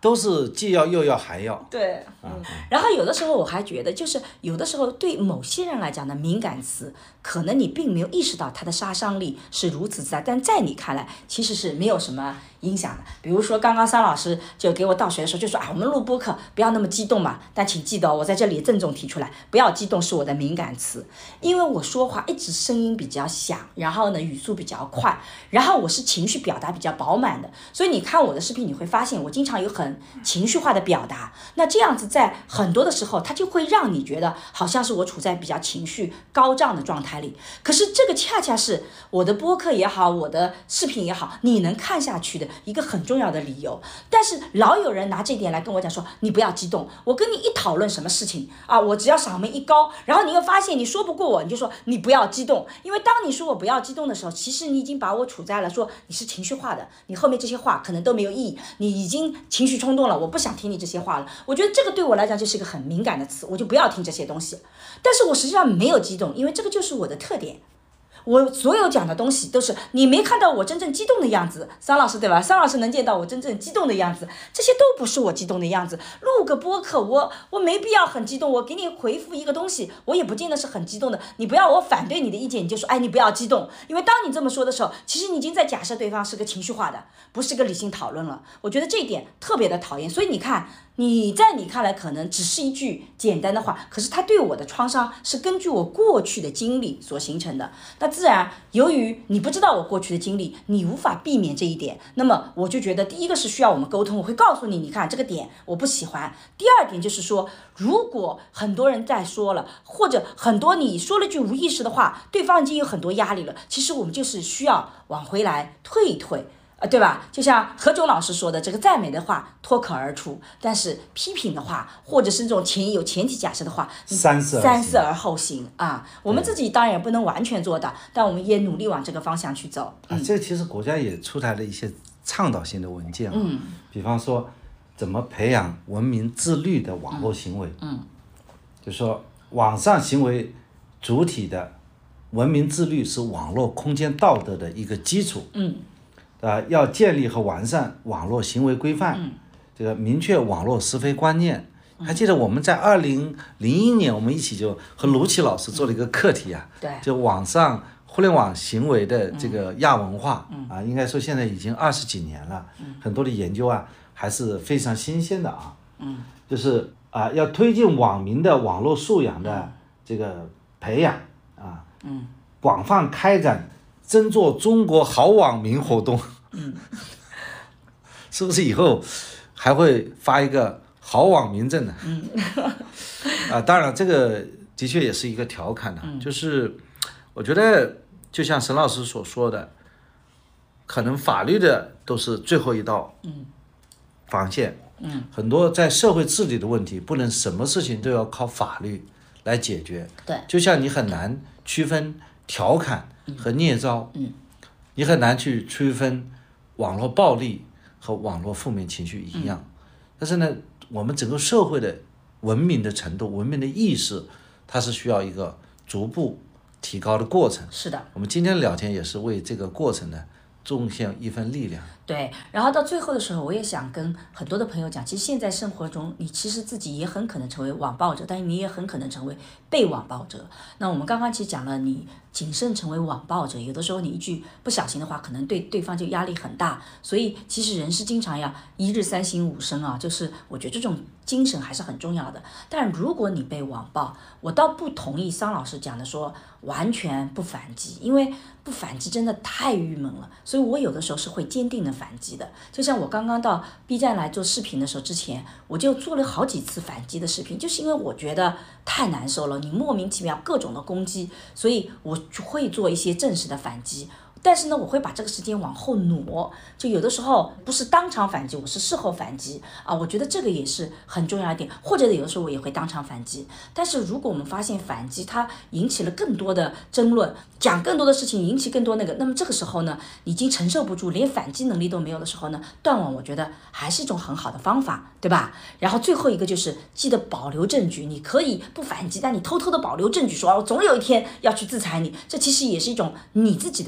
都是既要又要还要。 对，嗯。然后有的时候我还觉得，就是有的时候对某些人来讲的敏感词，可能你并没有意识到它的杀伤力是如此之大，但在你看来其实是没有什么影响的。比如说刚刚桑老师就给我倒水的时候就说啊，我们录播课不要那么激动嘛，但请记得、哦、我在这里郑重提出来，不要激动是我的敏感词，因为我说话一直声音比较响，然后呢语速比较快，然后我是情绪表达比较饱满的，所以你看我的视频你会发现我经常有很情绪化的表达，那这样子在很多的时候它就会让你觉得好像是我处在比较情绪高涨的状态里，可是这个恰恰是我的播客也好，我的视频也好，你能看下去的一个很重要的理由。但是老有人拿这点来跟我讲说，你不要激动，我跟你一讨论什么事情啊，我只要嗓门一高，然后你又发现你说不过我，你就说你不要激动，因为当你说我不要激动的时候，其实你已经把我处在了说你是情绪化的，你后面这些话可能都没有意义，你已经情绪冲动了，我不想听你这些话了。我觉得这个对我来讲就是一个很敏感的词，我就不要听这些东西。但是我实际上没有激动，因为这个就是我的特点。我所有讲的东西都是你没看到我真正激动的样子，桑老师对吧？桑老师能见到我真正激动的样子，这些都不是我激动的样子。录个播客，我我没必要很激动，我给你回复一个东西，我也不见得是很激动的。你不要我反对你的意见，你就说哎，你不要激动，因为当你这么说的时候，其实你已经在假设对方是个情绪化的，不是个理性讨论了。我觉得这一点特别的讨厌。所以你看，你在你看来可能只是一句简单的话，可是它对我的创伤是根据我过去的经历所形成的。那自然由于你不知道我过去的经历，你无法避免这一点，那么我就觉得第一个是需要我们沟通，我会告诉你，你看这个点我不喜欢。第二点就是说，如果很多人在说了，或者很多你说了句无意识的话，对方已经有很多压力了，其实我们就是需要往回来退一退，呃，对吧？就像何炅老师说的，这个赞美的话脱口而出，但是批评的话，或者是这种前有前提假设的话， 三思三思而后行啊。我们自己当然也不能完全做到，但我们也努力往这个方向去走。 嗯、啊，这其实国家也出台了一些倡导性的文件啊，嗯，比方说怎么培养文明自律的网络行为，嗯，嗯就说网上行为主体的文明自律是网络空间道德的一个基础，嗯。呃，要建立和完善网络行为规范，嗯、这个明确网络是非观念。还记得我们在二零零一年，我们一起就和卢奇老师做了一个课题啊， 对、嗯， 就网上互联网行为的这个亚文化、嗯、啊，应该说现在已经二十几年了，嗯、很多的研究啊还是非常新鲜的啊，嗯，就是啊，要推进网民的网络素养的这个培养啊，嗯，广泛开展争做中国好网民活动，嗯，是不是以后还会发一个好网民证呢？嗯，啊，当然这个的确也是一个调侃的、啊嗯，就是我觉得就像沈老师所说的，可能法律的都是最后一道防线，嗯，很多在社会治理的问题，不能什么事情都要靠法律来解决， 对， 就像你很难区分调侃和孽招，嗯，你很难去区分网络暴力和网络负面情绪一样，嗯、但是呢，我们整个社会的文明的程度、文明的意识，它是需要一个逐步提高的过程。 是的， 我们今天的聊天也是为这个过程呢贡献一份力量。 对，然后到最后的时候，我也想跟很多的朋友讲，其实现在生活中，你其实自己也很可能成为网暴者，但是你也很可能成为被网暴者。那我们刚刚其实讲了，你谨慎成为网暴者，有的时候你一句不小心的话，可能对对方就压力很大。所以其实人是经常要一日三省吾身啊，就是我觉得这种精神还是很重要的。但如果你被网暴，我倒不同意桑老师讲的说完全不反击，因为不反击真的太郁闷了。所以我有的时候是会坚定的反击的。就像我刚刚到 B 站来做视频的时候，之前我就做了好几次反击的视频，就是因为我觉得太难受了，你莫名其妙各种的攻击，所以我会做一些正式的反击。但是呢，我会把这个时间往后挪，就有的时候不是当场反击，我是事后反击啊。我觉得这个也是很重要一点，或者有的时候我也会当场反击。但是如果我们发现反击它引起了更多的争论，讲更多的事情，引起更多那个，那么这个时候呢，已经承受不住，连反击能力都没有的时候呢，断网我觉得还是一种很好的方法，对吧？然后最后一个就是记得保留证据，你可以不反击，但你偷偷的保留证据，说我总有一天要去制裁你，这其实也是一种你自己的很好的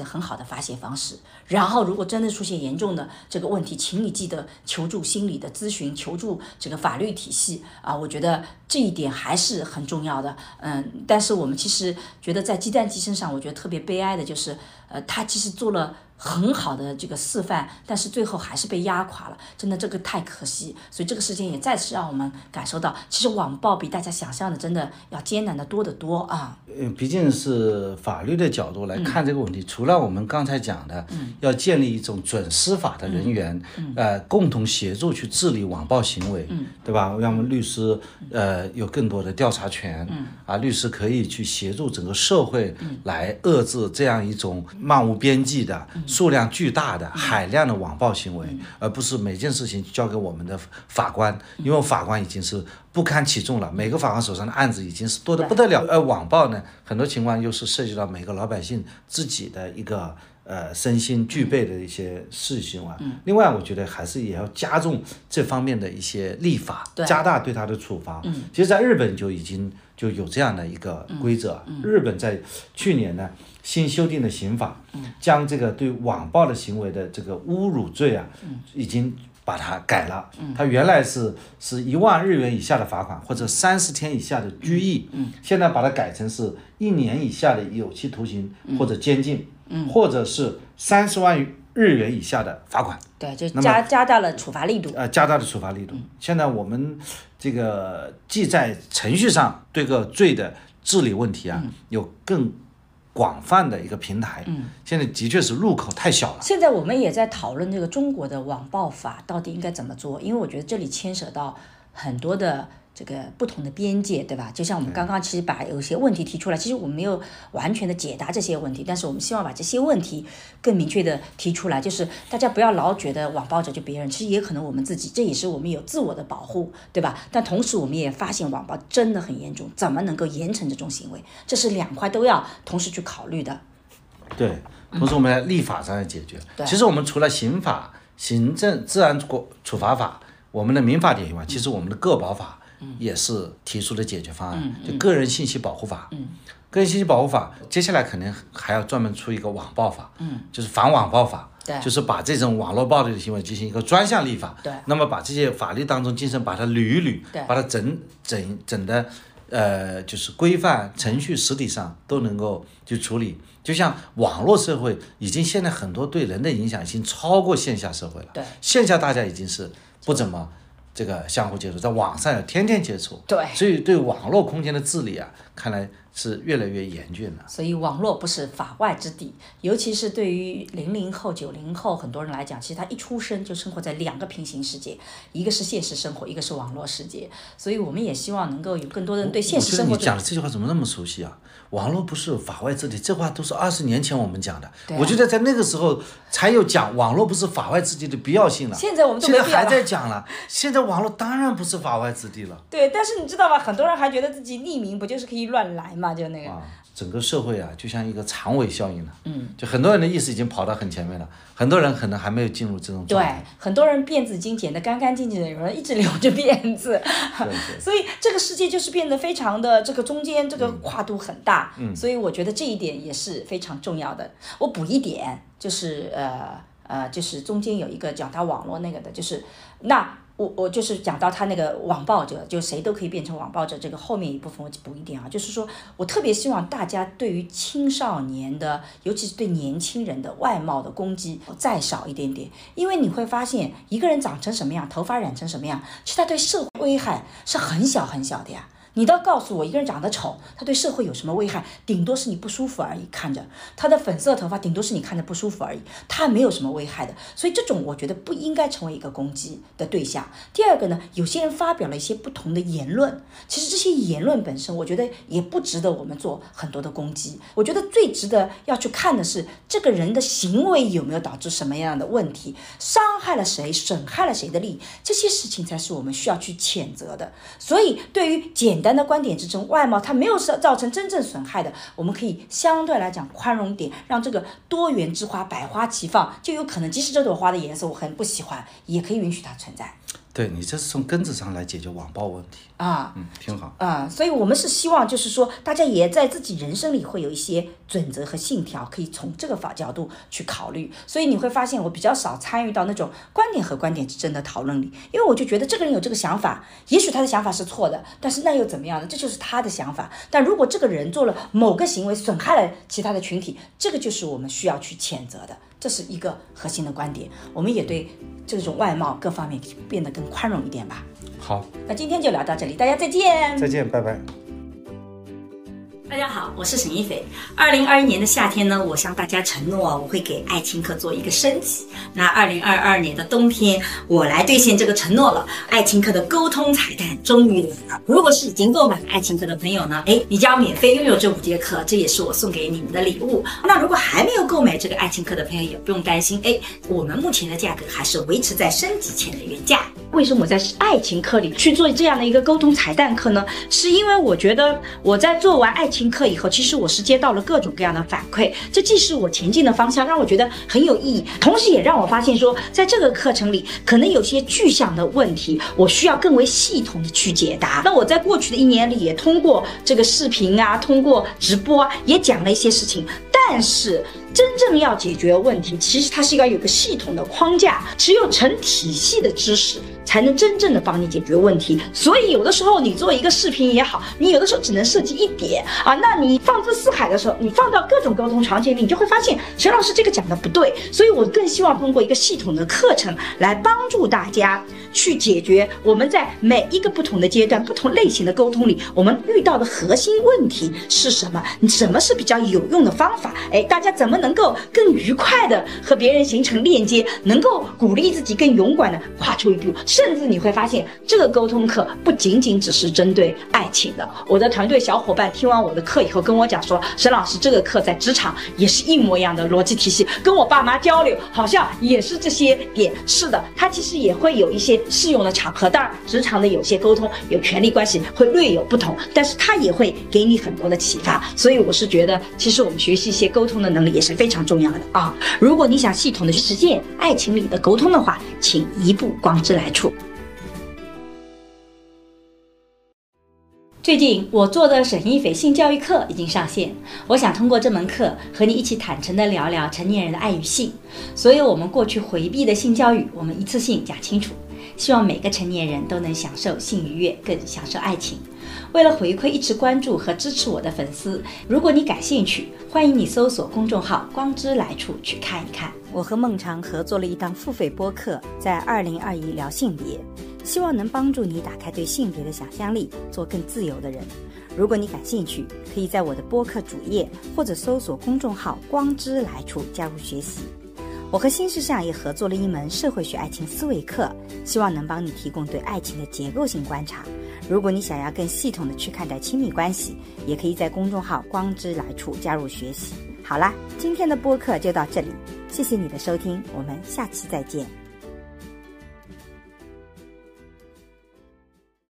发泄方式。然后如果真的出现严重的这个问题，请你记得求助心理的咨询，求助这个法律体系啊，我觉得这一点还是很重要的。嗯，但是我们其实觉得在鸡蛋鸡身上，我觉得特别悲哀的就是，呃，他其实做了很好的这个示范，但是最后还是被压垮了，真的这个太可惜。所以这个事件也再次让我们感受到，其实网暴比大家想象的真的要艰难的多得多啊。 嗯，毕竟是法律的角度来看这个问题，嗯、除了我们刚才讲的，嗯、要建立一种准司法的人员，嗯、呃，共同协助去治理网暴行为，嗯、对吧？让我们律师呃有更多的调查权，嗯、啊，律师可以去协助整个社会来遏制这样一种漫无边际的、嗯、数量巨大的、嗯、海量的网暴行为，嗯、而不是每件事情交给我们的法官，嗯、因为法官已经是不堪其重了，每个法官手上的案子已经是多得不得了。而网暴呢，很多情况又是涉及到每个老百姓自己的一个呃身心具备的一些事情啊。嗯、另外，我觉得还是也要加重这方面的一些立法，加大对他的处罚。嗯、其实，在日本就已经就有这样的一个规则。嗯嗯、日本在去年呢新修订的刑法，嗯、将这个对网暴的行为的这个侮辱罪啊，嗯、已经把它改了，它原来是是一万日元以下的罚款，或者三十天以下的拘役，嗯，现在把它改成是一年以下的有期徒刑或者监禁，嗯，或者是三十万日元以下的罚款。 对，就加加大了处罚力度。 呃，加大了处罚力度。嗯、现在我们这个既在程序上对个罪的治理问题啊，嗯、有更广泛的一个平台，嗯，现在的确是入口太小了。 现在我们也在讨论这个中国的网暴法到底应该怎么做，因为我觉得这里牵扯到很多的这个不同的边界，对吧？就像我们刚刚其实把有些问题提出来，其实我们没有完全的解答这些问题，但是我们希望把这些问题更明确的提出来，就是大家不要老觉得网暴者就别人，其实也可能我们自己，这也是我们有自我的保护，对吧？但同时我们也发现网暴真的很严重，怎么能够严惩这种行为？这是两块都要同时去考虑的。 对，同时我们在立法上要解决。嗯、其实我们除了刑法、行政治安处罚法、我们的民法典以外，其实我们的个保法也是提出的解决方案，嗯嗯、就个人信息保护法。嗯、个人信息保护法接下来可能还要专门出一个网暴法，嗯、就是反网暴法，就是把这种网络暴力的行为进行一个专项立法。对，那么把这些法律当中精神把它捋一捋，把它整整整的呃，就是规范程序实体上都能够去处理。就像网络社会已经现在很多对人的影响已经超过线下社会了，对，线下大家已经是不怎么这个相互接触，在网上要天天接触，对，所以对网络空间的治理啊，看来是越来越严峻了。 所以网络不是法外之地，尤其是对于零零后、九零后很多人来讲，其实他一出生就生活在两个平行世界，一个是现实生活，一个是网络世界。所以我们也希望能够有更多人对现实生活。 我觉得你讲的这句话怎么那么熟悉啊？网络不是法外之地，这话都是二十年前我们讲的。啊、我觉得在那个时候才有讲网络不是法外之地的必要性了。 现在我们都没必要了， 现在还在讲了。现在网络当然不是法外之地了。 对，但是你知道吗？很多人还觉得自己匿名不就是可以乱来嘛？就那个。 啊，整个社会啊，就像一个长尾效应了。嗯。就很多人的意识已经跑到很前面了，很多人可能还没有进入这种状态。 对，很多人辫子已经剪得干干净净的，有人一直留着辫子。所以这个世界就是变得非常的这个中间这个跨度很大。嗯。所以我觉得这一点也是非常重要的。我补一点，就是呃呃，就是中间有一个讲到网络那个的，就是那。我我就是讲到他那个网暴者，就谁都可以变成网暴者，这个后面一部分我补一点啊，就是说我特别希望大家对于青少年的，尤其是对年轻人的外貌的攻击再少一点点，因为你会发现一个人长成什么样，头发染成什么样，其实他对社会危害是很小很小的呀。你倒告诉我，一个人长得丑，他对社会有什么危害？顶多是你不舒服而已，看着他的粉色头发，顶多是你看着不舒服而已，他没有什么危害的。所以这种我觉得不应该成为一个攻击的对象。第二个呢，有些人发表了一些不同的言论，其实这些言论本身，我觉得也不值得我们做很多的攻击。我觉得最值得要去看的是这个人的行为有没有导致什么样的问题，伤害了谁，损害了谁的利益，这些事情才是我们需要去谴责的。所以对于简单单的观点之争，外貌它没有造成真正损害的，我们可以相对来讲宽容点，让这个多元之花百花齐放，就有可能即使这朵花的颜色我很不喜欢，也可以允许它存在。 对，你这是从根子上来解决网暴问题啊， 嗯，挺好啊，所以我们是希望就是说，大家也在自己人生里会有一些准则和信条，可以从这个法角度去考虑。所以你会发现，我比较少参与到那种观点和观点之争的讨论里，因为我就觉得这个人有这个想法，也许他的想法是错的，但是那又怎么样呢？这就是他的想法。但如果这个人做了某个行为损害了其他的群体，这个就是我们需要去谴责的。这是一个核心的观点，我们也对这种外貌各方面变得更宽容一点吧。 好， 那今天就聊到这里，大家再见。 再见，拜拜。 大家好，我是沈一斐。二零二一年的夏天呢，我向大家承诺，我会给爱情课做一个升级。那二零二二年的冬天，我来兑现这个承诺了。爱情课的沟通彩蛋终于来了。如果是已经购买爱情课的朋友呢，哎，你将免费拥有这五节课，这也是我送给你们的礼物。那如果还没有购买这个爱情课的朋友，也不用担心，哎，我们目前的价格还是维持在升级前的原价。为什么我在爱情课里去做这样的一个沟通彩蛋课呢？是因为我觉得我在做完爱情课以后，其实我是接到了各种各样的反馈，这既是我前进的方向，让我觉得很有意义，同时也让我发现说，在这个课程里可能有些具象的问题，我需要更为系统的去解答。那我在过去的一年里也通过这个视频啊，通过直播啊，也讲了一些事情，但是真正要解决问题，其实它是要有个系统的框架，只有成体系的知识才能真正的帮你解决问题。所以有的时候你做一个视频也好，你有的时候只能涉及一点啊，那你放之四海的时候，你放到各种沟通场景里，你就会发现陈老师这个讲的不对。所以我更希望通过一个系统的课程来帮助大家去解决我们在每一个不同的阶段、不同类型的沟通里，我们遇到的核心问题是什么？什么是比较有用的方法？哎，大家怎么能够更愉快的和别人形成链接，能够鼓励自己更勇敢的跨出一步？甚至你会发现，这个沟通课不仅仅只是针对爱情的。我的团队小伙伴听完我的课以后跟我讲说，沈老师，这个课在职场也是一模一样的逻辑体系，跟我爸妈交流好像也是这些点。是的，它其实也会有一些适用的场合，当然职场的有些沟通有权力关系会略有不同，但是它也会给你很多的启发。所以我是觉得，其实我们学习一些沟通的能力也是非常重要的啊。如果你想系统的去实践爱情里的沟通的话，请一步光之来处。最近我做的沈一斐性教育课已经上线，我想通过这门课和你一起坦诚地聊聊成年人的爱与性，所有我们过去回避的性教育，我们一次性讲清楚，希望每个成年人都能享受性愉悦，更享受爱情。为了回馈一直关注和支持我的粉丝，如果你感兴趣，欢迎你搜索公众号光之来处去看一看。我和孟常合作了一档付费播客，在二零二一聊性别，希望能帮助你打开对性别的想象力，做更自由的人。如果你感兴趣，可以在我的播客主页或者搜索公众号光之来处加入学习。我和新世相也合作了一门社会学爱情思维课，希望能帮你提供对爱情的结构性观察。如果你想要更系统的去看待亲密关系，也可以在公众号光之来处加入学习。好啦，今天的播客就到这里，谢谢你的收听，我们下期再见。